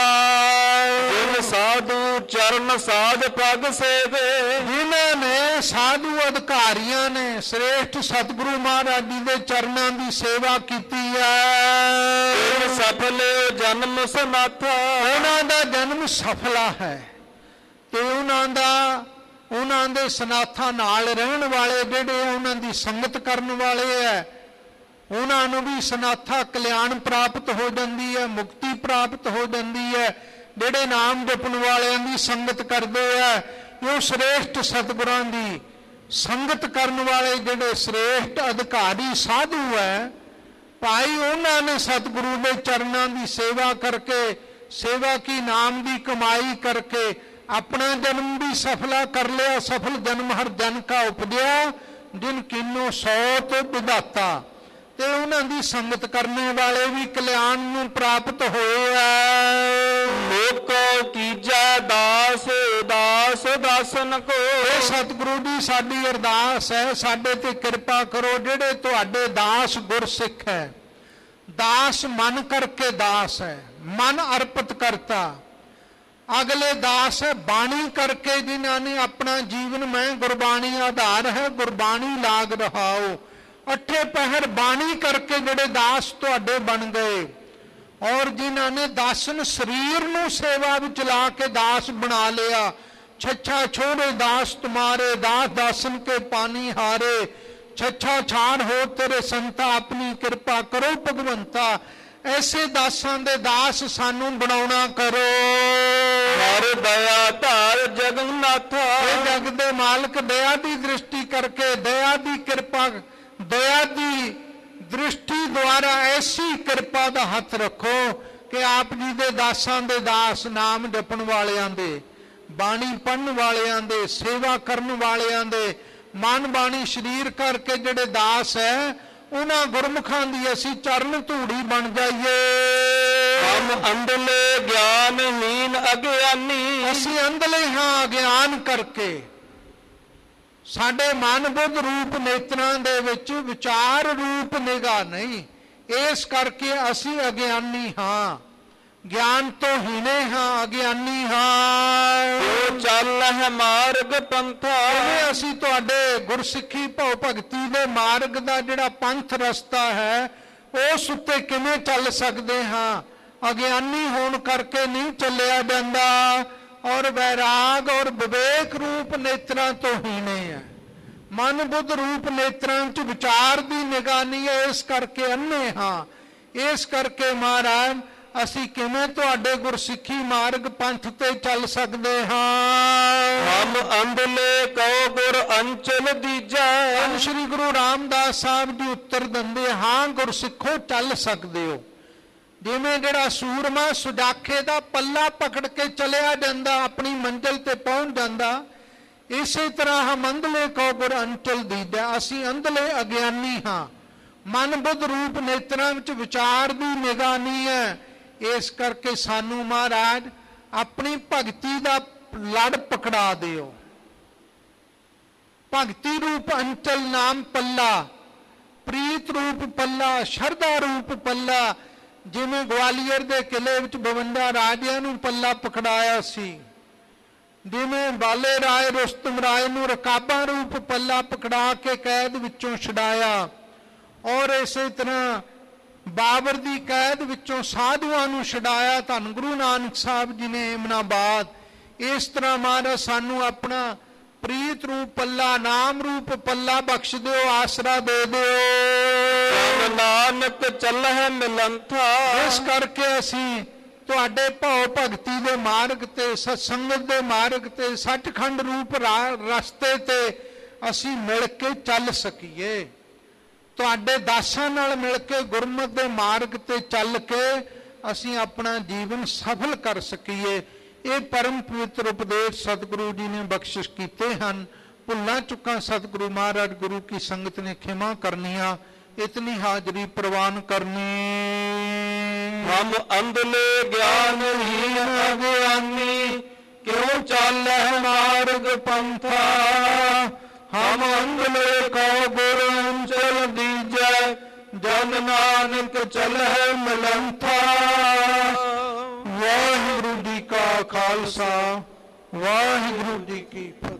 ਤਿਨ ਸਾਧੂ ਚਰਨ ਸਾਧ ਪਗ ਸੇਵੇ। ਜਿਨ੍ਹਾਂ ਨੇ ਸਾਧੂ ਅਧਿਕਾਰੀਆਂ ਨੇ ਸ੍ਰੇਸ਼ਟ ਸਤਿਗੁਰੂ ਮਹਾਰਾਜ ਜੀ ਦੇ ਚਰਨਾਂ ਦੀ ਸੇਵਾ ਕੀਤੀ ਹੈ, ਤਿਨ ਸਫਲੇ ਜਨਮ ਸਨਾਥਾ। ਉਹਨਾਂ ਦਾ ਜਨਮ ਸਫਲਾ ਹੈ ਤੇ ਉਹਨਾਂ ਦਾ ਉਹਨਾਂ ਦੇ ਸਨਾਥਾਂ ਨਾਲ ਰਹਿਣ ਵਾਲੇ ਜਿਹੜੇ ਉਹਨਾਂ ਦੀ ਸੰਗਤ ਕਰਨ ਵਾਲੇ ਹੈ ਉਹਨਾਂ ਨੂੰ ਵੀ ਸਨਾਥਾ ਕਲਿਆਣ ਪ੍ਰਾਪਤ ਹੋ ਜਾਂਦੀ ਹੈ, ਮੁਕਤੀ ਪ੍ਰਾਪਤ ਹੋ ਜਾਂਦੀ ਹੈ। ਜਿਹੜੇ ਨਾਮ ਜਪਣ ਵਾਲਿਆਂ ਦੀ ਸੰਗਤ ਕਰਦੇ ਆ ਉਹ ਸ੍ਰੇਸ਼ਟ ਸਤਿਗੁਰਾਂ ਦੀ ਸੰਗਤ ਕਰਨ ਵਾਲੇ ਜਿਹੜੇ ਸ੍ਰੇਸ਼ਟ ਅਧਿਕਾਰੀ ਸਾਧੂ ਹੈ ਭਾਈ ਉਹਨਾਂ ਨੇ ਸਤਿਗੁਰੂ ਦੇ ਚਰਨਾਂ ਦੀ ਸੇਵਾ ਕਰਕੇ ਸੇਵਾ ਕੀ ਨਾਮ ਦੀ ਕਮਾਈ ਕਰਕੇ ਆਪਣਾ ਜਨਮ ਵੀ ਸਫਲਾ ਕਰ ਲਿਆ। ਸਫਲ ਜਨਮ ਹਰ ਜਨ ਕਾ ਉਪਜਿਆ ਜਿਨ ਕੀਨੋ ਸੋਤ ਵਿਦਾਤਾ। ਤੇ ਉਹਨਾਂ ਦੀ ਸੰਗਤ ਕਰਨ ਵਾਲੇ ਵੀ ਕਲਿਆਣ ਨੂੰ ਪ੍ਰਾਪਤ ਹੋਏ ਆ। ਲੋਕੋ ਕੀਜੈ ਦਾਸ ਦਾਸ ਦਾਸਨ ਕੋ। ਇਹ ਸਤਿਗੁਰੂ ਜੀ ਸਾਡੀ ਅਰਦਾਸ ਹੈ ਸਾਡੇ ਤੇ ਕਿਰਪਾ ਕਰੋ ਜਿਹੜੇ ਤੁਹਾਡੇ ਦਾਸ ਗੁਰਸਿੱਖ ਹੈ। ਦਾਸ ਮਨ ਕਰਕੇ ਦਾਸ ਹੈ, ਮਨ ਅਰਪਿਤ ਕਰਤਾ। ਅਗਲੇ ਦਾਸ ਹੈ ਬਾਣੀ ਕਰਕੇ ਜਿਨ੍ਹਾਂ ਨੇ ਆਪਣਾ ਜੀਵਨ ਮੈਂ ਗੁਰਬਾਣੀ ਆਧਾਰ ਹੈ ਗੁਰਬਾਣੀ ਲਾਗ ਰਹਾਓ। ਅੱਠੇ ਪਹਿਰ ਬਾਣੀ ਕਰਕੇ ਜਿਹੜੇ ਦਾਸ ਤੁਹਾਡੇ ਬਣ ਗਏ ਔਰ ਜਿਨ੍ਹਾਂ ਨੇ ਦਾਸਨ ਸਰੀਰ ਨੂੰ ਸੇਵਾ ਵਿੱਚ ਲਾ ਕੇ ਦਾਸ ਬਣਾ ਲਿਆ। ਛੱਛਾ ਛੋੜੇ ਦਾਸ ਤੁਮਾਰੇ ਦਾਸ ਦਾਸਨ ਕੇ ਪਾਣੀ ਹਾਰੇ। ਛੱਛਾ ਛਾੜ ਹੋ ਤੇਰੇ ਸੰਤਾ ਆਪਣੀ ਕਿਰਪਾ ਕਰੋ ਭਗਵੰਤਾ। ਐਸੇ ਦਾਸਾਂ ਦੇ ਦਾਸ ਸਾਨੂੰ ਬਣਾਉਣਾ ਕਰੋ। ਹਰ ਦਇਆ ਧਾਰ ਜਗਨਨਾਥਾ। ਇਹ ਜਗ ਦੇ ਮਾਲਕ ਦਇਆ ਦੀ ਦ੍ਰਿਸ਼ਟੀ ਕਰਕੇ ਦਇਆ ਦੀ ਕਿਰਪਾ ਦਇਆ ਦੀ ਦ੍ਰਿਸ਼ਟੀ ਦੁਆਰਾ ਐਸੀ ਕਿਰਪਾ ਦਾ ਹੱਥ ਰੱਖੋ ਕਿ ਆਪ ਜੀ ਦੇ ਦਾਸਾਂ ਦੇ ਦਾਸ ਨਾਮ ਜਪਣ ਵਾਲਿਆਂ ਦੇ ਬਾਣੀ ਪੜ੍ਹਨ ਵਾਲਿਆਂ ਦੇ ਸੇਵਾ ਕਰਨ ਵਾਲਿਆਂ ਦੇ ਮਨ ਬਾਣੀ ਸਰੀਰ ਕਰਕੇ ਜਿਹੜੇ ਦਾਸ ਹੈ ਉਹਨਾਂ ਗੁਰਮੁਖਾਂ ਦੀ ਅਸੀਂ ਚਰਨ ਧੂੜੀ ਬਣ ਜਾਈਏ। ਹਮ ਅੰਧਲੇ ਗਿਆਨਹੀਨ ਅਗਿਆਨੀ। ਅਸੀਂ ਅੰਧਲੇ ਹਾਂ ਅਗਿਆਨ ਕਰਕੇ। ਸਾਡੇ ਮਨ ਬੁੱਧ ਰੂਪ ਨੇਤਰਾਂ ਦੇ ਵਿੱਚ ਵਿਚਾਰ ਰੂਪ ਨਿਗਾਹ ਨਹੀਂ। ਇਸ ਕਰਕੇ ਅਸੀਂ ਅਗਿਆਨੀ ਹਾਂ, ਗਿਆਨ ਤੋਂ ਹੀਣੇ ਹਾਂ, ਅਗਿਆਨੀ ਹਾਂ। ਜੋ ਚੱਲ ਹੈ ਮਾਰਗ ਪੰਥਾ। ਜਿਵੇਂ ਅਸੀਂ ਤੁਹਾਡੇ ਗੁਰਸਿੱਖੀ ਭਉ ਭਗਤੀ ਦੇ ਮਾਰਗ ਦਾ ਜਿਹੜਾ ਪੰਥ ਰਸਤਾ ਹੈ ਉਸ ਉੱਤੇ ਕਿਵੇਂ ਚੱਲ ਸਕਦੇ ਹਾਂ। ਅਗਿਆਨੀ ਹੋਣ ਕਰਕੇ ਨਹੀਂ ਚੱਲਿਆ ਜਾਂਦਾ ਔਰ ਵੈਰਾਗ ਔਰ ਵਿਵੇਕ ਰੂਪ ਨੇਤਰਾਂ ਤੋਂ ਹੀਣੇ ਹੈ। ਮਨ ਬੁੱਧ ਰੂਪ ਨੇਤਰਾਂ ਵਿੱਚ ਵਿਚਾਰ ਦੀ ਨਿਗਾਹ ਨਹੀਂ ਹੈ, ਇਸ ਕਰਕੇ ਅੰਨੇ ਹਾਂ। ਇਸ ਕਰਕੇ ਮਹਾਰਾਜ ਅਸੀਂ ਕਿਵੇਂ ਤੁਹਾਡੇ ਗੁਰਸਿੱਖੀ ਮਾਰਗ ਪੰਥ ਤੇ ਚੱਲ ਸਕਦੇ ਹਾਂ। ਹਮ ਅੰਧਲੇ ਕਉ ਗੁਰ ਅੰਚਲ ਦੀਜੈ। ਸ਼੍ਰੀ ਗੁਰੂ ਰਾਮਦਾਸ ਸਾਹਿਬ ਜੀ ਉੱਤਰ ਦਿੰਦੇ ਹਾਂ ਗੁਰਸਿੱਖੋ ਚੱਲ ਸਕਦੇ ਹੋ। ਜਿਵੇਂ ਜਿਹੜਾ ਸੂਰਮਾ ਸੁਜਾਖੇ ਦਾ ਪੱਲਾ ਪਕੜ ਕੇ ਚਲਿਆ ਜਾਂਦਾ ਆਪਣੀ ਮੰਜ਼ਿਲ ਤੇ ਪਹੁੰਚ ਜਾਂਦਾ, ਇਸੇ ਤਰ੍ਹਾਂ ਹਮ ਅੰਧਲੇ ਕਉ ਗੁਰ ਅੰਚਲ ਦੀਜੈ। ਅਸੀਂ ਅੰਧਲੇ ਅਗਿਆਨੀ ਹਾਂ, ਮਨ ਬੁੱਧ ਰੂਪ ਨੇਤਰਾਂ ਵਿੱਚ ਵਿਚਾਰ ਦੀ ਨਿਗਾਹ ਨਹੀਂ ਹੈ। ਇਸ ਕਰਕੇ ਸਾਨੂੰ ਮਹਾਰਾਜ ਆਪਣੀ ਭਗਤੀ ਦਾ ਲੜ ਪਕੜਾ ਦਿਓ। ਭਗਤੀ ਰੂਪ ਅੰਚਲ ਨਾਮ ਪੱਲਾ, ਪ੍ਰੀਤ ਰੂਪ ਪੱਲਾ, ਸ਼ਰਧਾ ਰੂਪ ਪੱਲਾ। ਜਿਵੇਂ ਗਵਾਲੀਅਰ ਦੇ ਕਿਲੇ ਵਿੱਚ ਬਵੰਜਾ ਰਾਜਿਆਂ ਨੂੰ ਪੱਲਾ ਪਕੜਾਇਆ ਸੀ, ਜਿਵੇਂ ਬਾਲੇ ਰਾਏ ਰੁਸਤਮ ਰਾਏ ਨੂੰ ਰਕਾਬਾਂ ਰੂਪ ਪੱਲਾ ਪਕੜਾ ਕੇ ਕੈਦ ਵਿੱਚੋਂ ਛੁਡਾਇਆ ਔਰ ਇਸੇ ਤਰ੍ਹਾਂ ਬਾਬਰ ਦੀ ਕੈਦ ਵਿੱਚੋਂ ਸਾਧੂਆਂ ਨੂੰ ਛੁਡਾਇਆ ਧੰਨ ਗੁਰੂ ਨਾਨਕ ਸਾਹਿਬ ਜੀ ਨੇ ਇਮਨਾਬਾਦ। ਇਸ ਤਰ੍ਹਾਂ ਮਹਾਰਾਜ ਸਾਨੂੰ ਆਪਣਾ ਪ੍ਰੀਤ ਰੂਪ ਪੱਲਾ, ਨਾਮ ਰੂਪ ਪੱਲਾ ਬਖਸ਼ ਦਿਓ, ਆਸਰਾ ਦੇ ਦਿਓ। ਜਨ ਨਾਨਕ ਚੱਲਹਿ ਮਿਲੰਥਾ। ਇਸ ਕਰਕੇ ਅਸੀਂ ਤੁਹਾਡੇ ਭਉ ਭਗਤੀ ਦੇ ਮਾਰਗ ਤੇ, ਸਤਸੰਗਤ ਦੇ ਮਾਰਗ ਤੇ, ਸੱਚਖੰਡ ਰੂਪ ਰਸਤੇ ਤੇ ਅਸੀਂ ਮਿਲ ਕੇ ਚੱਲ ਸਕੀਏ। ਤੁਹਾਡੇ ਦਾਸਾਂ ਨਾਲ ਮਿਲ ਕੇ ਗੁਰਮਤਿ ਦੇ ਮਾਰਗ ਤੇ ਚੱਲ ਕੇ ਅਸੀਂ ਆਪਣਾ ਜੀਵਨ ਸਫਲ ਕਰ ਸਕੀਏ। ਇਹ ਪਰਮ ਪਵਿੱਤਰ ਉਪਦੇਸ਼ ਸਤਿਗੁਰੂ ਜੀ ਨੇ ਬਖਸ਼ਿਸ਼ ਕੀਤੇ ਹਨ। ਭੁੱਲਾਂ ਚੁੱਕਾਂ ਸਤਿਗੁਰੂ ਮਹਾਰਾਜ ਗੁਰੂ ਕੀ ਸੰਗਤ ਨੇ ਖਿਮਾ ਕਰਨੀਆਂ। ਇਤਨੀ ਹਾਜ਼ਰੀ ਪ੍ਰਵਾਨ ਕਰਨੀ। ਹਮ ਅੰਧਲੇ ਗਿਆਨਹੀਨ ਅਗਿਆਨੀ, ਕਿਉ ਚਾਲਹਿ ਮਾਰਗ ਪੰਥਾ। ਹਮ ਅੰਧਲੇ ਕਉ ਗੁਰ ਅੰਚਲ ਦੀਜੈ, ਜਨ ਨਾਨਕ ਚੱਲਹਿ ਮਿਲੰਥਾ। ਵਾਹਿਗੁਰੂ ਜੀ ਕਾ ਖਾਲਸਾ, ਵਾਹਿਗੁਰੂ ਜੀ ਕੀ ਫਤਿਹ।